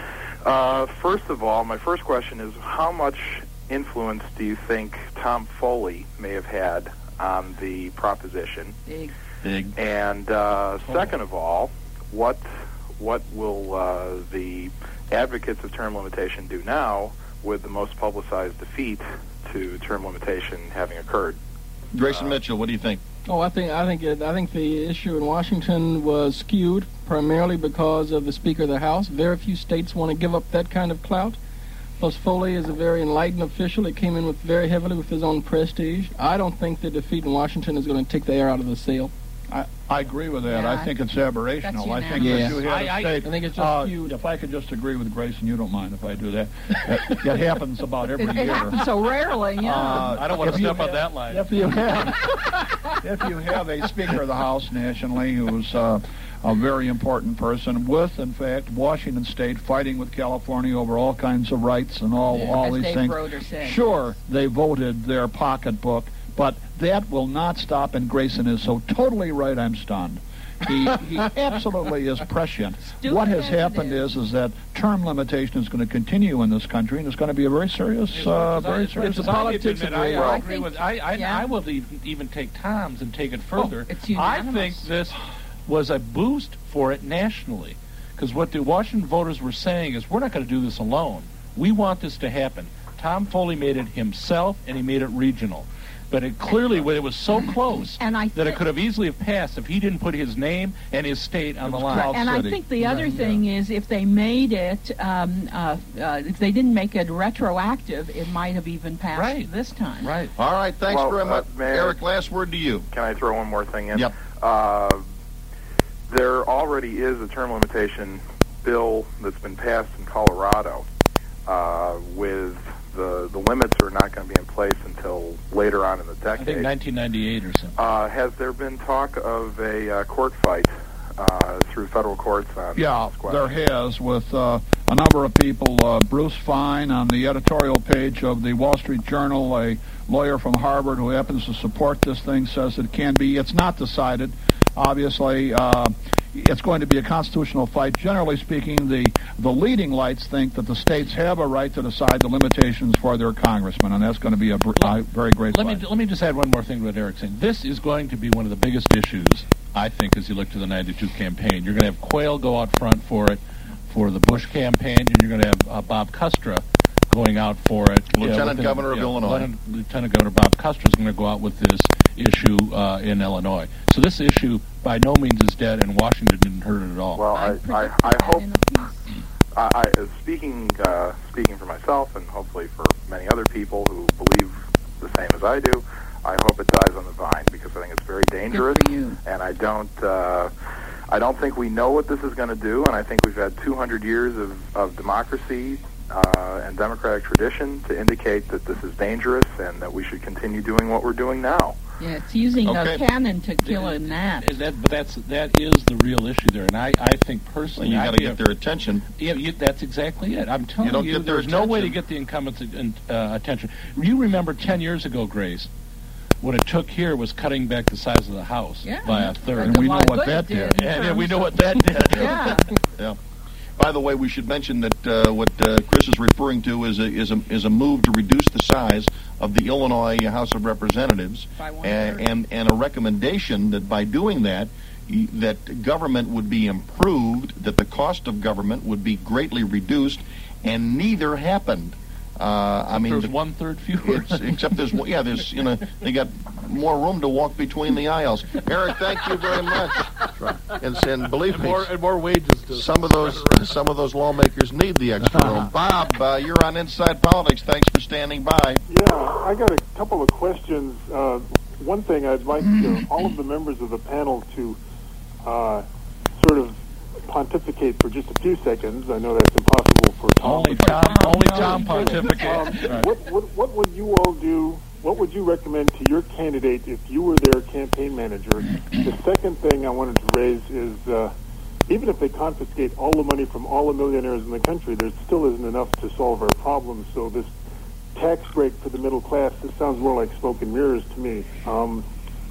Uh, first of all, my first question is, how much influence do you think Tom Foley may have had on the proposition? Big. Big. And uh, second of all, what what will uh, the advocates of term limitation do now with the most publicized defeat to term limitation having occurred? Grayson uh, Mitchell, what do you think? Oh, I think I think it, I think the issue in Washington was skewed primarily because of the Speaker of the House. Very few states want to give up that kind of clout. Plus, Foley is a very enlightened official. It came in with very heavily with his own prestige. I don't think the defeat in Washington is going to take the air out of the sail. I, I agree with that. Yeah, I think it's aberrational. I think yeah. that you had I, a I, state. I think it's just uh, skewed. If I could just agree with Grayson, you don't mind if I do that. It, it happens about every it, year. It happens so rarely, yeah. Uh, I don't want to step on that line. If you have, if you have a Speaker of the House nationally who's uh, a very important person with, in fact, Washington State fighting with California over all kinds of rights and all, yeah, all as these Dave things. Broder said. Sure, they voted their pocketbook, but that will not stop, and Grayson is so totally right, I'm stunned. He, he absolutely is prescient. Stupid what has as happened is. is is that term limitation is going to continue in this country, and it's going to be a very serious, uh, very it's, serious. it's politics admit, of I, real. I I agree think- with. I I, yeah. I will even, even take Tom's and take it further. it's I unanimous. think this was a boost for it nationally, because what the Washington voters were saying is, we're not going to do this alone. We want this to happen. Tom Foley made it himself, and he made it regional. But it clearly, when it was so close And I that it thi- could have easily have passed if he didn't put his name and his state on the line. Cloud And I City. think the Yeah, other yeah. thing is, if they made it, um, uh, uh, if they didn't make it retroactive, it might have even passed Right. this time. Right. All right, thanks Well, very uh, much. Mayor- Eric, last word to you. Can I throw one more thing in? Yep. Uh, there already is a term limitation bill that's been passed in Colorado uh, with the, the limits are not going to be in place until later on in the I think decade. nineteen ninety-eight or something. Uh, has there been talk of a uh, court fight uh, through federal courts on Yeah, this question? there has, with uh, a number of people. Uh, Bruce Fine on the editorial page of the Wall Street Journal, a lawyer from Harvard who happens to support this thing, says it can be. It's not decided. Obviously, uh, it's going to be a constitutional fight. Generally speaking, the, the leading lights think that the states have a right to decide the limitations for their congressmen, and that's going to be a br- uh, very great Let fight. me let me just add one more thing to what Eric's saying. This is going to be one of the biggest issues, I think, as you look to the ninety-two campaign. You're going to have Quayle go out front for it, for the Bush campaign, and you're going to have uh, Bob Custra going out for it. Lieutenant within- Governor of Illinois. Lieutenant, Lieutenant Governor Bob Custra is going to go out with this issue uh, in Illinois. So this issue, by no means, is dead, and Washington didn't hurt it at all. Well, I, I, I hope, I, I, uh, speaking, uh, speaking for myself and hopefully for many other people who believe the same as I do, I hope it dies on the vine, because I think it's very dangerous, Good for you. and I don't, uh, I don't think we know what this is going to do, and I think we've had two hundred years of, of democracy uh, and democratic tradition to indicate that this is dangerous and that we should continue doing what we're doing now. Yeah, it's using Okay. a cannon to kill a gnat. That, but that's that is the real issue there, and I, I think personally, You I got to feel- get their attention. Yeah, you, that's exactly it. I'm telling You don't you, get their there's no way to attention. get the incumbents' uh, attention. You remember ten years ago, Grace, what it took here was cutting back the size of the House Yeah. by a third. And we know Lot of what good that it did. in And yeah, we terms know of- what that did. Yeah. Yeah. By the way, we should mention that uh, what uh, Chris is referring to is a, is a is a move to reduce the size of the Illinois House of Representatives, By one and, third. and and a recommendation that by doing that, y- that government would be improved, that the cost of government would be greatly reduced, and neither happened. Uh, I mean, There's the- one third fewer. It's, except there's yeah, there's you know they got more room to walk between the aisles. Eric, thank you very much. And, and believe and me, more and more wages. To some of those some of those lawmakers need the extra room. Bob, uh, you're on Inside Politics. Thanks for standing by. Yeah, I got a couple of questions. Uh, one thing I'd like uh, all of the members of the panel to uh, sort of pontificate for just a few seconds. I know that's impossible for Tom. Only Tom, only Tom pontificate. Um, what, what, what would you all do? What would you recommend to your candidate if you were their campaign manager? The second thing I wanted to raise is uh, even if they confiscate all the money from all the millionaires in the country, there still isn't enough to solve our problems. So this tax break for the middle class, this sounds more like smoke and mirrors to me. Um,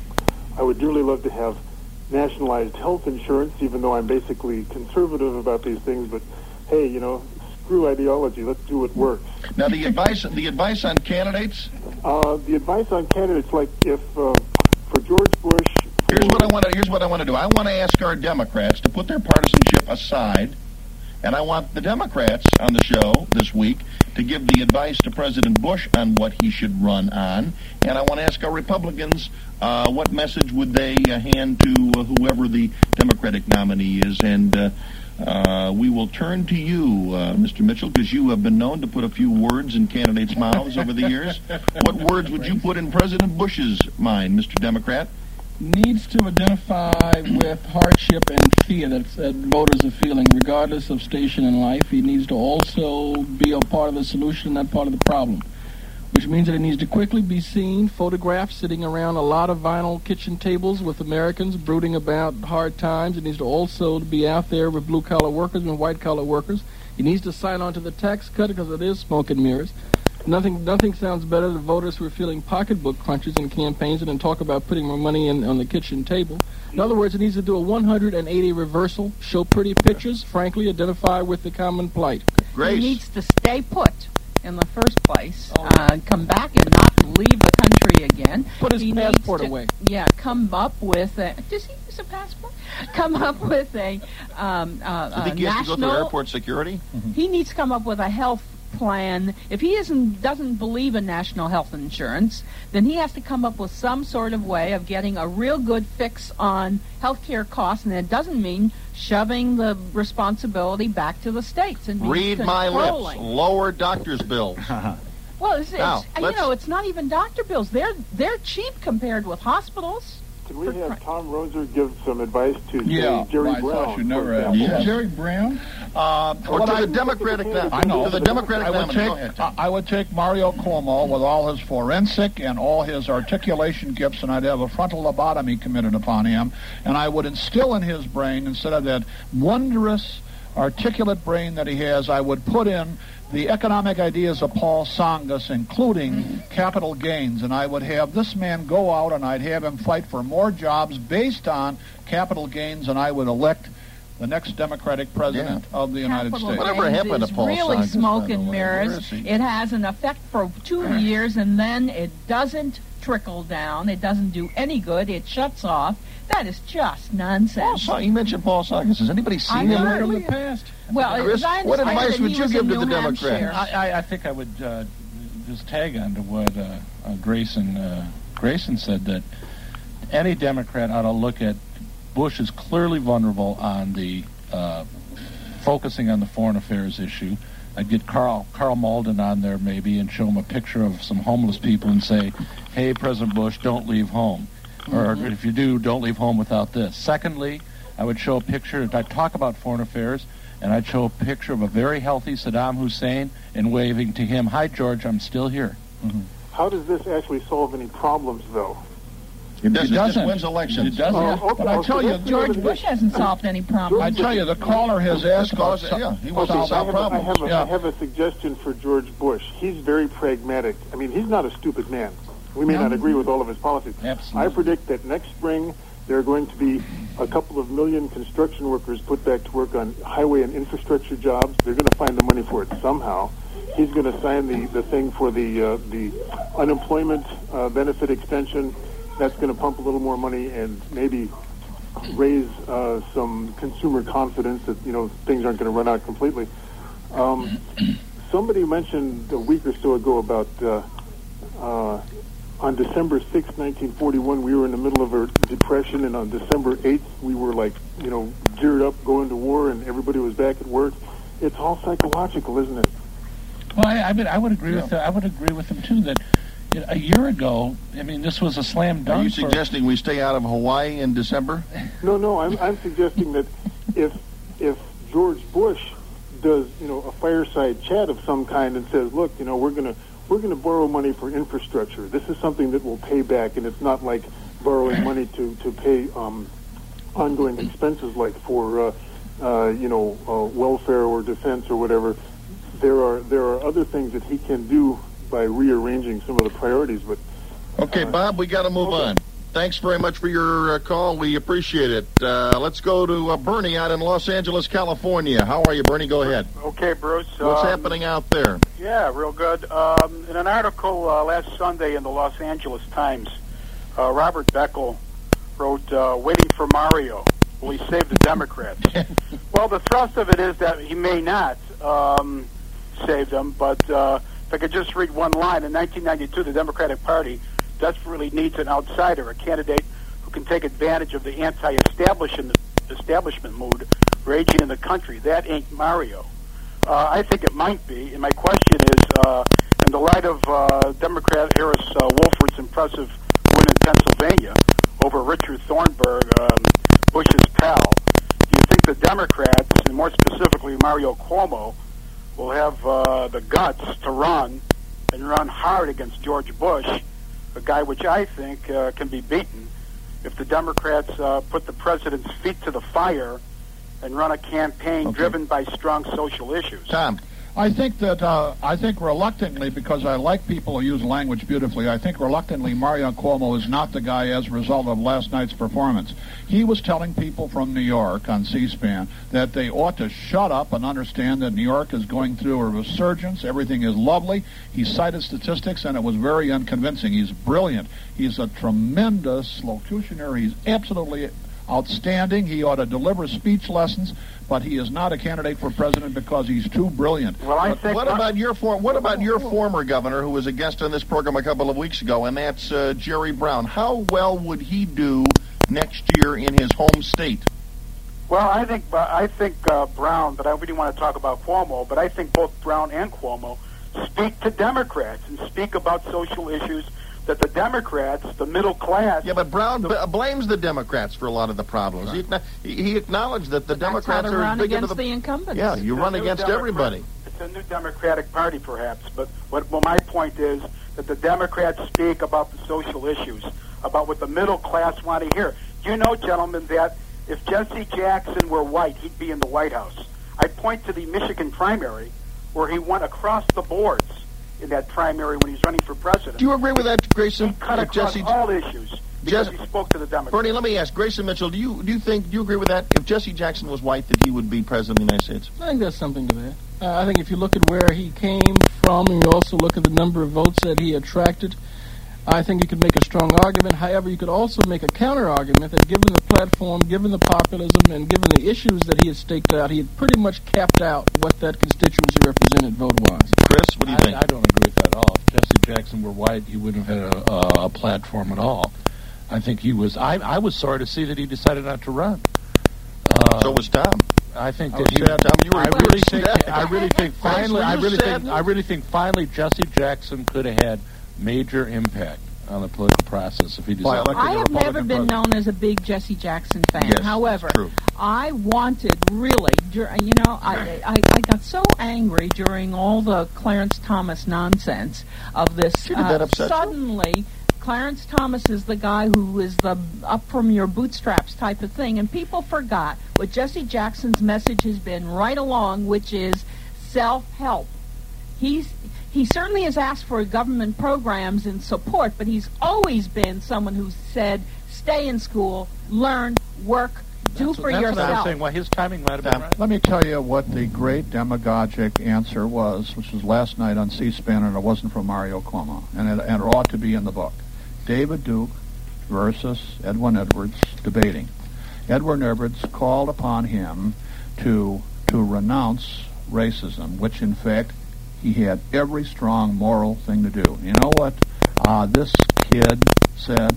I would dearly love to have nationalized health insurance, even though I'm basically conservative about these things. But hey, you know, screw ideology. Let's do what works. Now, the advice the advice on candidates. Uh, the advice on candidates, like if uh, for George Bush. Here's what I want to here's what I want to do. I want to ask our Democrats to put their partisanship aside And I want the Democrats on the show this week to give the advice to President Bush on what he should run on. And I want to ask our Republicans uh, what message would they uh, hand to uh, whoever the Democratic nominee is. And uh, uh, we will turn to you, uh, Mister Mitchell, because you have been known to put a few words in candidates' mouths over the years. What words would you put in President Bush's mind, Mister Democrat? Needs to identify with hardship and fear that, that voters are feeling, regardless of station in life. He needs to also be a part of the solution, not part of the problem, which means that he needs to quickly be seen, photographed, sitting around a lot of vinyl kitchen tables with Americans brooding about hard times. He needs to also be out there with blue-collar workers and white-collar workers. He needs to sign on to the tax cut because it is smoke and mirrors. Nothing nothing sounds better than voters who are feeling pocketbook crunches in campaigns and then talk about putting more money in on the kitchen table. In other words, it needs to do a one hundred eighty reversal, show pretty pictures, frankly, identify with the common plight. Grace. He needs to stay put in the first place, uh, come back and not leave the country again. Put his he passport needs to, away. Yeah, come up with a... Does he use a passport? Come up with a um, uh, I think a he has national... to go through airport security? Mm-hmm. He needs to come up with a health plan. If he isn't doesn't believe in national health insurance, then he has to come up with some sort of way of getting a real good fix on health care costs, and it doesn't mean shoving the responsibility back to the states and read my lips. Lower doctors' bills. Well, it's, now, it's you know, it's not even doctor bills. They're they're cheap compared with hospitals. Can we have Tom Roser give some advice to yeah, say, Jerry I Brown? thought you never for asked. example? Jerry Brown? Uh, or to I, the Democratic I know. to the Democratic I would nominee. take, Go ahead, uh, I would take Mario Cuomo with all his forensic and all his articulation gifts, and I'd have a frontal lobotomy committed upon him, and I would instill in his brain, instead of that wondrous, articulate brain that he has, I would put in the economic ideas of Paul Tsongas, including capital gains, and I would have this man go out and I'd have him fight for more jobs based on capital gains, and I would elect the next Democratic president yeah. of the United Capital States. Whatever happened to Paul really Tsongas, smoke and mirrors. It has an effect for two years, and then it doesn't trickle down. It doesn't do any good. It shuts off. That is just nonsense. Paul, you mentioned Paul Tsongas. Has anybody seen him in the past? Well, Chris, what advice would you give to the Democrats? I, I, I think I would uh, just tag on to what uh, uh, Grayson uh, Grayson said, that any Democrat ought to look at Bush is clearly vulnerable on the uh, focusing on the foreign affairs issue. I'd get Carl Carl Malden on there maybe and show him a picture of some homeless people and say, "Hey, President Bush, don't leave home," or mm-hmm. if you do, don't leave home without this. Secondly, I would show a picture. I'd talk about foreign affairs. And I'd show a picture of a very healthy Saddam Hussein and waving to him, "Hi, George, I'm still here." Mm-hmm. How does this actually solve any problems, though? It doesn't. It doesn't. It just wins elections. It doesn't. Oh, okay. But I tell you, George Bush hasn't solved any problems. I tell you, the caller has asked about... Yeah, he wants okay, to solve I have, problems. I have, a, yeah. I have a suggestion for George Bush. He's very pragmatic. I mean, he's not a stupid man. We may no. not agree with all of his policies. Absolutely. I predict that next spring there are going to be a couple of million construction workers put back to work on highway and infrastructure jobs. They're going to find the money for it somehow. He's going to sign the, the thing for the uh, the unemployment uh, benefit extension. That's going to pump a little more money and maybe raise uh, some consumer confidence that, you know, things aren't going to run out completely. Um, somebody mentioned a week or so ago about uh, uh, on December sixth, nineteen forty-one, we were in the middle of a depression, and on December eighth, we were like, you know, geared up going to war, and everybody was back at work. It's all psychological, isn't it? Well, I, I would I would agree yeah. with the, I would agree with them too that you know, a year ago, I mean, this was a slam dunk. Are you for, suggesting we stay out of Hawaii in December? No, no, I'm I'm suggesting that if if George Bush does, you know, a fireside chat of some kind and says, look, you know, we're going to we're going to borrow money for infrastructure. This is something that will pay back, and it's not like borrowing money to to pay um, ongoing expenses like for uh, uh, you know uh, welfare or defense or whatever. There are there are other things that he can do by rearranging some of the priorities. But okay, uh, Bob, we got to move okay. on. Thanks very much for your uh, call. We appreciate it. Uh, let's go to uh, Bernie out in Los Angeles, California. How are you, Bernie? Go ahead. Okay, Bruce. What's um, happening out there? Yeah, real good. Um, in an article uh, last Sunday in the Los Angeles Times, uh, Robert Beckel wrote, uh, Waiting for Mario. will he save the Democrats? Well, the thrust of it is that he may not um, save them, but uh, if I could just read one line, in nineteen ninety-two, the Democratic Party desperately needs an outsider, a candidate who can take advantage of the anti-establishment establishment mood raging in the country. That ain't Mario. Uh, I think it might be, and my question is, uh, in the light of uh, Democrat Harris uh, Wolford's impressive win in Pennsylvania over Richard Thornburg, um, Bush's pal, do you think the Democrats, and more specifically Mario Cuomo, will have uh, the guts to run and run hard against George Bush, a guy which I think uh, can be beaten if the Democrats uh, put the president's feet to the fire and run a campaign okay. driven by strong social issues? Tom. I think that, uh, I think reluctantly, because I like people who use language beautifully, I think reluctantly Mario Cuomo is not the guy as a result of last night's performance. He was telling people from New York on C-SPAN that they ought to shut up and understand that New York is going through a resurgence. Everything is lovely. He cited statistics, and it was very unconvincing. He's brilliant. He's a tremendous locutioner. He's absolutely outstanding. He ought to deliver speech lessons, but he is not a candidate for president because he's too brilliant. Well, I but think what about your for, what about your former governor who was a guest on this program a couple of weeks ago, and that's uh, Jerry Brown? How well would he do next year in his home state? Well, I think uh, I think uh, Brown, but I really want to talk about Cuomo, but I think both Brown and Cuomo speak to Democrats and speak about social issues that the Democrats, the middle class... Yeah, but Brown the, b- blames the Democrats for a lot of the problems. Right. He, he acknowledged that the but Democrats that's how to are run as big against into the... the incumbents. Yeah, you it's run against Democrat, everybody. It's a new Democratic Party, perhaps, but what, well, my point is that the Democrats speak about the social issues, about what the middle class want to hear. You know, gentlemen, that if Jesse Jackson were white, he'd be in the White House. I point to the Michigan primary where he won across the boards in that primary when he's running for president. Do you agree with that, Grayson? He cut across Jesse, all issues because Jesse, he spoke to the Democrats. Bernie, let me ask, Grayson Mitchell, do you do you think do you agree with that? If Jesse Jackson was white, that he would be president of the United States? I think there's something to that. Uh, I think if you look at where he came from, and you also look at the number of votes that he attracted, I think you could make a strong argument. However, you could also make a counter-argument that given the platform, given the populism, and given the issues that he had staked out, he had pretty much capped out what that constituency represented vote-wise. Chris, what do you I, think? I don't agree with that at all. If Jesse Jackson were white, he wouldn't have had a, a, a platform at all. I think he was... I, I was sorry to see that he decided not to run. Uh, so was Tom. I think I that he... Sad, Tom, you were I really think... sad. I really think finally... I really sad? think... I really think finally Jesse Jackson could have had major impact on the political process if he decided. Well, I have never been president. known as a big Jesse Jackson fan. Yes, However, true. I wanted really, you know, I, I I got so angry during all the Clarence Thomas nonsense of this. Uh, suddenly, you? Clarence Thomas is the guy who is the up from your bootstraps type of thing, and people forgot what Jesse Jackson's message has been right along, which is self-help. He's He certainly has asked for government programs and support, but he's always been someone who said, stay in school, learn, work, do that's, for that's yourself. What I'm saying. Well, his timing might have been right. Let me tell you what the great demagogic answer was, which was last night on C-SPAN, and it wasn't from Mario Cuomo, and it, and it ought to be in the book. David Duke versus Edwin Edwards debating. Edwin Edwards called upon him to to renounce racism, which in fact he had every strong moral thing to do. You know what uh, this kid said?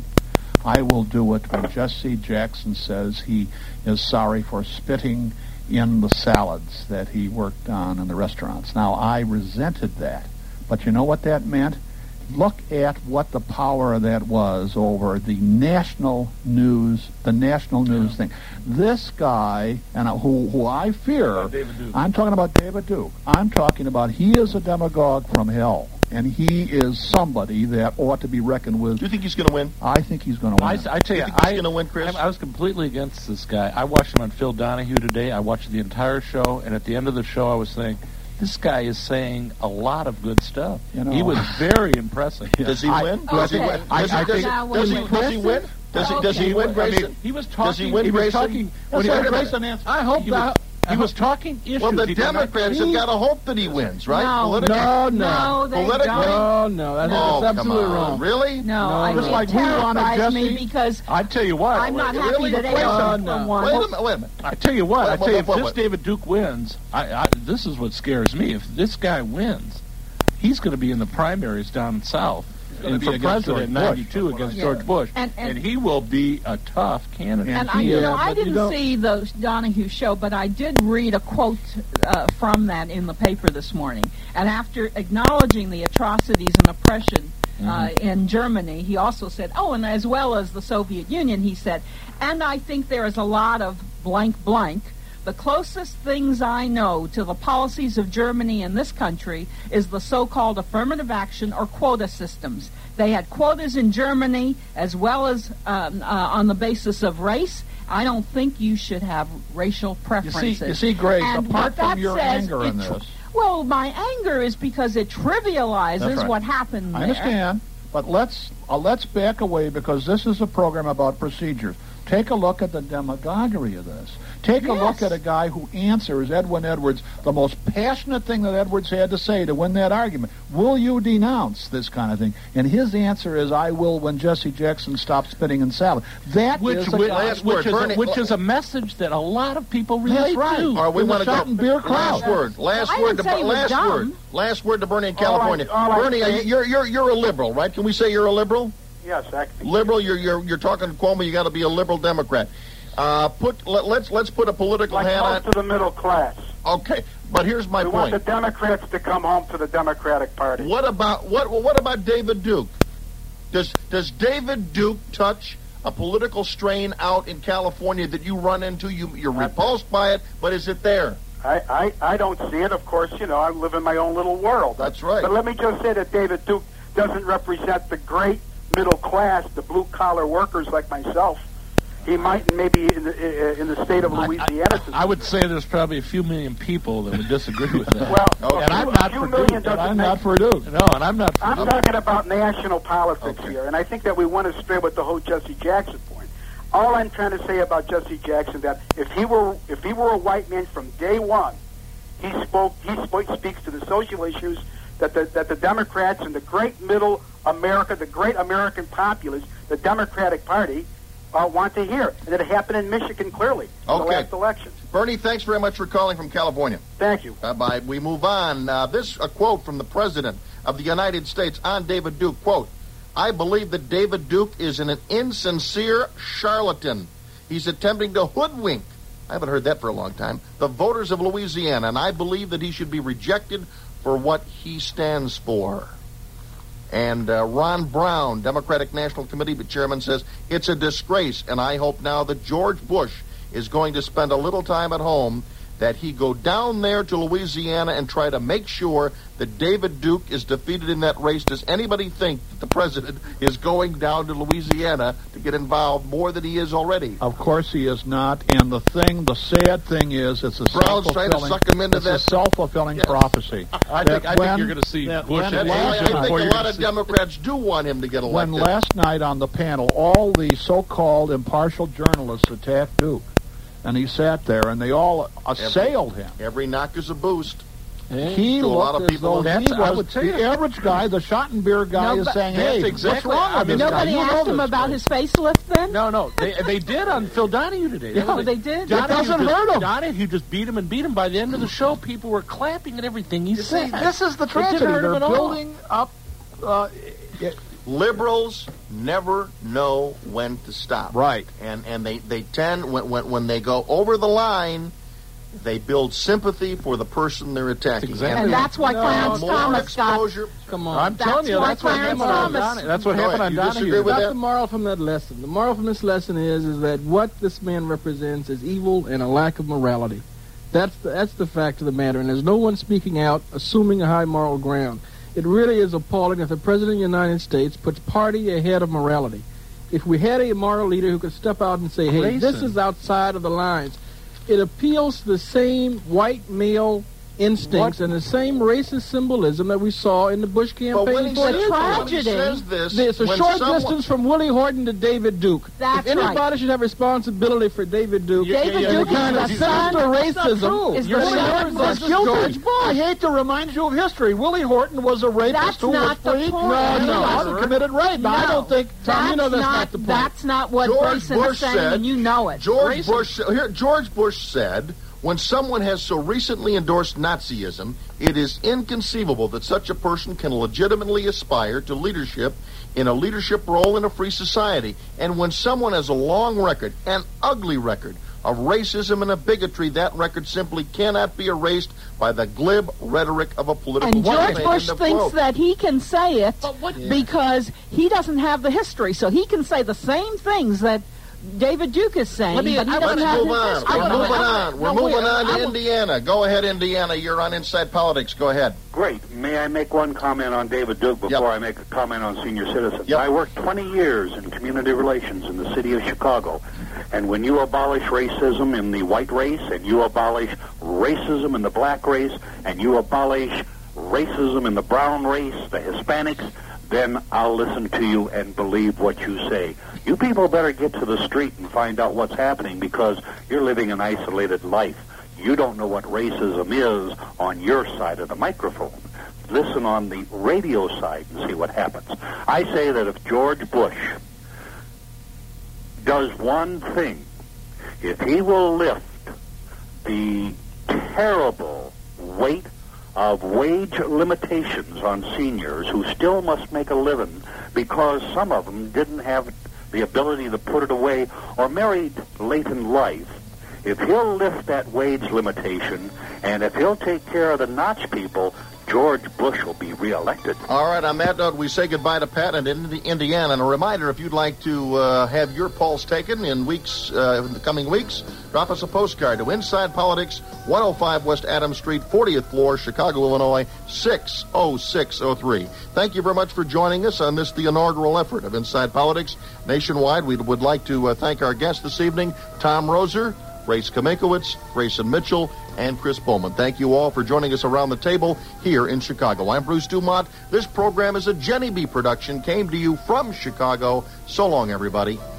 I will do it when Jesse Jackson says he is sorry for spitting in the salads that he worked on in the restaurants. Now, I resented that. But you know what that meant? Look at what the power of that was over the national news, the national news thing. This guy, and who, who I fear, I'm talking about David Duke. I'm talking about he is a demagogue from hell, and he is somebody that ought to be reckoned with. Do you think he's going to win? I think he's going to win. I, I tell you, you think he's I, going to win, Chris? I, I was completely against this guy. I watched him on Phil Donahue today. I watched the entire show, and at the end of the show, I was saying, this guy is saying a lot of good stuff. You know, he was very impressive. Does he win? Okay. Does he win? I, Does, I he, does, think, he, does, he, does he win? Does he, does he win, Grayson? I mean, he was talking. Does he win, he was Grayson? talking. When When he, he, Grayson answer. I hope he was, that. He was talking issues. Well, the He did not- Democrats have got to hope that he wins, right? No. Politically. No, no. No, they Politically? don't. No, no, that's, Oh, that's come absolutely on. wrong. Really? No, No, I just it like we wanted terrifies me Jesse- because I tell you what. I'm not Wait, happy really? that Wait a A minute. O No, won. Wait a minute. Wait a minute. I tell you what. Wait, I wait, tell you, wait, if wait, this wait. David Duke wins, I, I, this is what scares me. If this guy wins, he's going to be in the primaries down south. gonna And be for against president in George Bush. ninety-two against Yeah. George Bush. And- and- he will be a tough candidate. And I, you know, Yeah, I but you didn't don't- see the Donahue show, but I did read a quote uh, from that in the paper this morning. And after acknowledging the atrocities and oppression uh, in Germany, he also said, oh, and as well as the Soviet Union, he said, and I think there is a lot of blank blank. The closest things I know to the policies of Germany and this country is the so-called affirmative action or quota systems. They had quotas in Germany as well as um, uh, on the basis of race. I don't think you should have racial You preferences. see, you see, Grace, And apart what that from your says, anger in it tr- this, Well, my anger is because it trivializes That's right. what happened I there. understand, but let's uh, let's back away because this is a program about procedures. Take a look at the demagoguery of this. Take a look Yes. at a guy who answers Edwin Edwards the most passionate thing that Edwards had to say to win that argument. Will you denounce this kind of thing? And his answer is, I will when Jesse Jackson stops spitting in salad. That Which, is a which, guy- last which word, is Bernie. a, which is a message that a lot of people That's relate right. to. All right, we In the want to shot go. and beer crowd. Last word. Last I word. didn't To, say he was last dumb. word. Last word to Bernie in All right, California. all right, Bernie, are you- Dave. you're you're you're a liberal, right? Can we say you're a liberal? Yes, actually. Liberal. You're you're you're talking to Cuomo. You got to be a liberal Democrat. Uh, put let, let's let's put a political Like hat most on. of the middle class. Okay, but here's my We want point. the Democrats to come home to the Democratic Party. What about what what about David Duke? Does does David Duke touch a political strain out in California that you run into? You you're repulsed by it, but is it there? I, I, I don't see it. Of course, you know, I live in my own little world. That's right. But let me just say that David Duke doesn't represent the great middle class, the blue-collar workers like myself. He might maybe in the, in the state of Louisiana. I would say there's probably a few million people that would disagree with that. Well, and a I'm few- not a few for million Duke. doesn't I'm make- not for Duke. No, and I'm not for I'm Duke. talking about national politics here, and I think that we went astray with the whole Jesse Jackson point. All I'm trying to say about Jesse Jackson that if he were if he were a white man from day one, he spoke he spoke, speaks to the social issues that the that the Democrats and the great middle America, the great American populace, the Democratic Party, uh, want to hear, and it happened in Michigan clearly in the Okay. last election. Bernie, thanks very much for calling from California. Thank you. Bye bye. We move on. Uh, this a quote from the President of the United States on David Duke. Quote, I believe that David Duke is an insincere charlatan. He's attempting to hoodwink, I haven't heard that for a long time, the voters of Louisiana, and I believe that he should be rejected for what he stands for. And uh, Ron Brown, Democratic National Committee chairman, says, it's a disgrace, and I hope now that George Bush is going to spend a little time at home, that he go down there to Louisiana and try to make sure that David Duke is defeated in that race. Does anybody think that the president is going down to Louisiana to get involved more than he is already? Of course he is not. And the thing, the sad thing is, it's a Brown's trying to self-fulfilling, suck him into it's that. a self-fulfilling Yes. prophecy. I That think, I think when- you're going to see that Bush when at I, last I Asian night- think before a you're lot going of to see. Democrats do want him to get When elected. last night on the panel, all the so-called impartial journalists attacked Duke, and he sat there, and they all assailed him. Every knock is a boost. He To a lot looked of as people, though he that's- I was would say the that. average guy. The Schottenbier guy No, is but- saying, That's "Hey, exactly- what's wrong I with mean, this guy? Nobody You know asked him this about guy." his facelift then? No, no, they they did on Phil Donahue today. Yeah, didn't they did. It Donahue doesn't just, hurt him. Donahue just beat him and beat him. By the end of the show, people were clapping at everything he See, said. this is the It didn't tragedy. hurt him They're at all. building up. Uh, it- Liberals never know when to stop. Right. And and they, they tend, when, when, when they go over the line, they build sympathy for the person they're attacking. Exactly. And that's why the Clarence more Thomas got... exposure. Come on. I'm That's telling you, why that's what Clarence happened on Thomas- Donahue. That's what Go happened ahead. on You Donahue. disagree with That's that? the moral from that lesson. The moral from this lesson is is that what this man represents is evil and a lack of morality. That's the, that's the fact of the matter. And there's no one speaking out, assuming a high moral ground. It really is appalling if the President of the United States puts party ahead of morality. If we had a moral leader who could step out and say, hey, this Grayson. is outside of the lines, it appeals to the same white male instincts what? and the same racist symbolism that we saw in the Bush campaign. But when he, says, tragedy. when he says this, it's a short someone... distance from Willie Horton to David Duke. That's if anybody right. should have responsibility for David Duke, you, David yeah, Duke the kind of is the racism is Willie the Horton was guilty. I hate to remind you of history. Willie Horton was a rapist that's who was not the freed point. no, no, no, committed rape. No, I don't think, Tom, you know that's not, not the point. That's not what George Grayson Bush is saying, said, and you know it. George Grayson. Bush, here, George Bush said, when someone has so recently endorsed Nazism, it is inconceivable that such a person can legitimately aspire to leadership in a leadership role in a free society. And when someone has a long record, an ugly record, of racism and of bigotry, that record simply cannot be erased by the glib rhetoric of a political And George campaign. Bush End of thinks quote. that he can say it what- because he doesn't have the history, so he can say the same things that David Duke is saying, Let me- but he I- doesn't Let's have move his on. history. We're I wanna- moving I- on. We're no, moving wait, on to I will- Indiana. Go ahead, Indiana. You're on Inside Politics. Go ahead. Great. May I make one comment on David Duke before Yep. I make a comment on senior citizens? Yep. I worked twenty years in community relations in the city of Chicago. And when you abolish racism in the white race, and you abolish racism in the black race, and you abolish racism in the brown race, the Hispanics, then I'll listen to you and believe what you say. You people better get to the street and find out what's happening, because you're living an isolated life. You don't know what racism is on your side of the microphone. Listen on the radio side and see what happens. I say that if George Bush does one thing, if he will lift the terrible weight of wage limitations on seniors who still must make a living because some of them didn't have the ability to put it away or married late in life, if he'll lift that wage limitation and if he'll take care of the notch people, George Bush will be reelected. All right, on that note, we say goodbye to Pat and Indi- Indiana. And a reminder, if you'd like to uh, have your pulse taken in weeks, uh, in the coming weeks, drop us a postcard to Inside Politics, one oh five West Adams Street, fortieth floor, Chicago, Illinois, six oh six oh three. Thank you very much for joining us on this, the inaugural effort of Inside Politics nationwide. We would like to uh, thank our guests this evening, Tom Roser, Grace Kamikowicz, Grayson Mitchell, and Chris Bowman. Thank you all for joining us around the table here in Chicago. I'm Bruce Dumont. This program is a Jenny B production, came to you from Chicago. So long, everybody.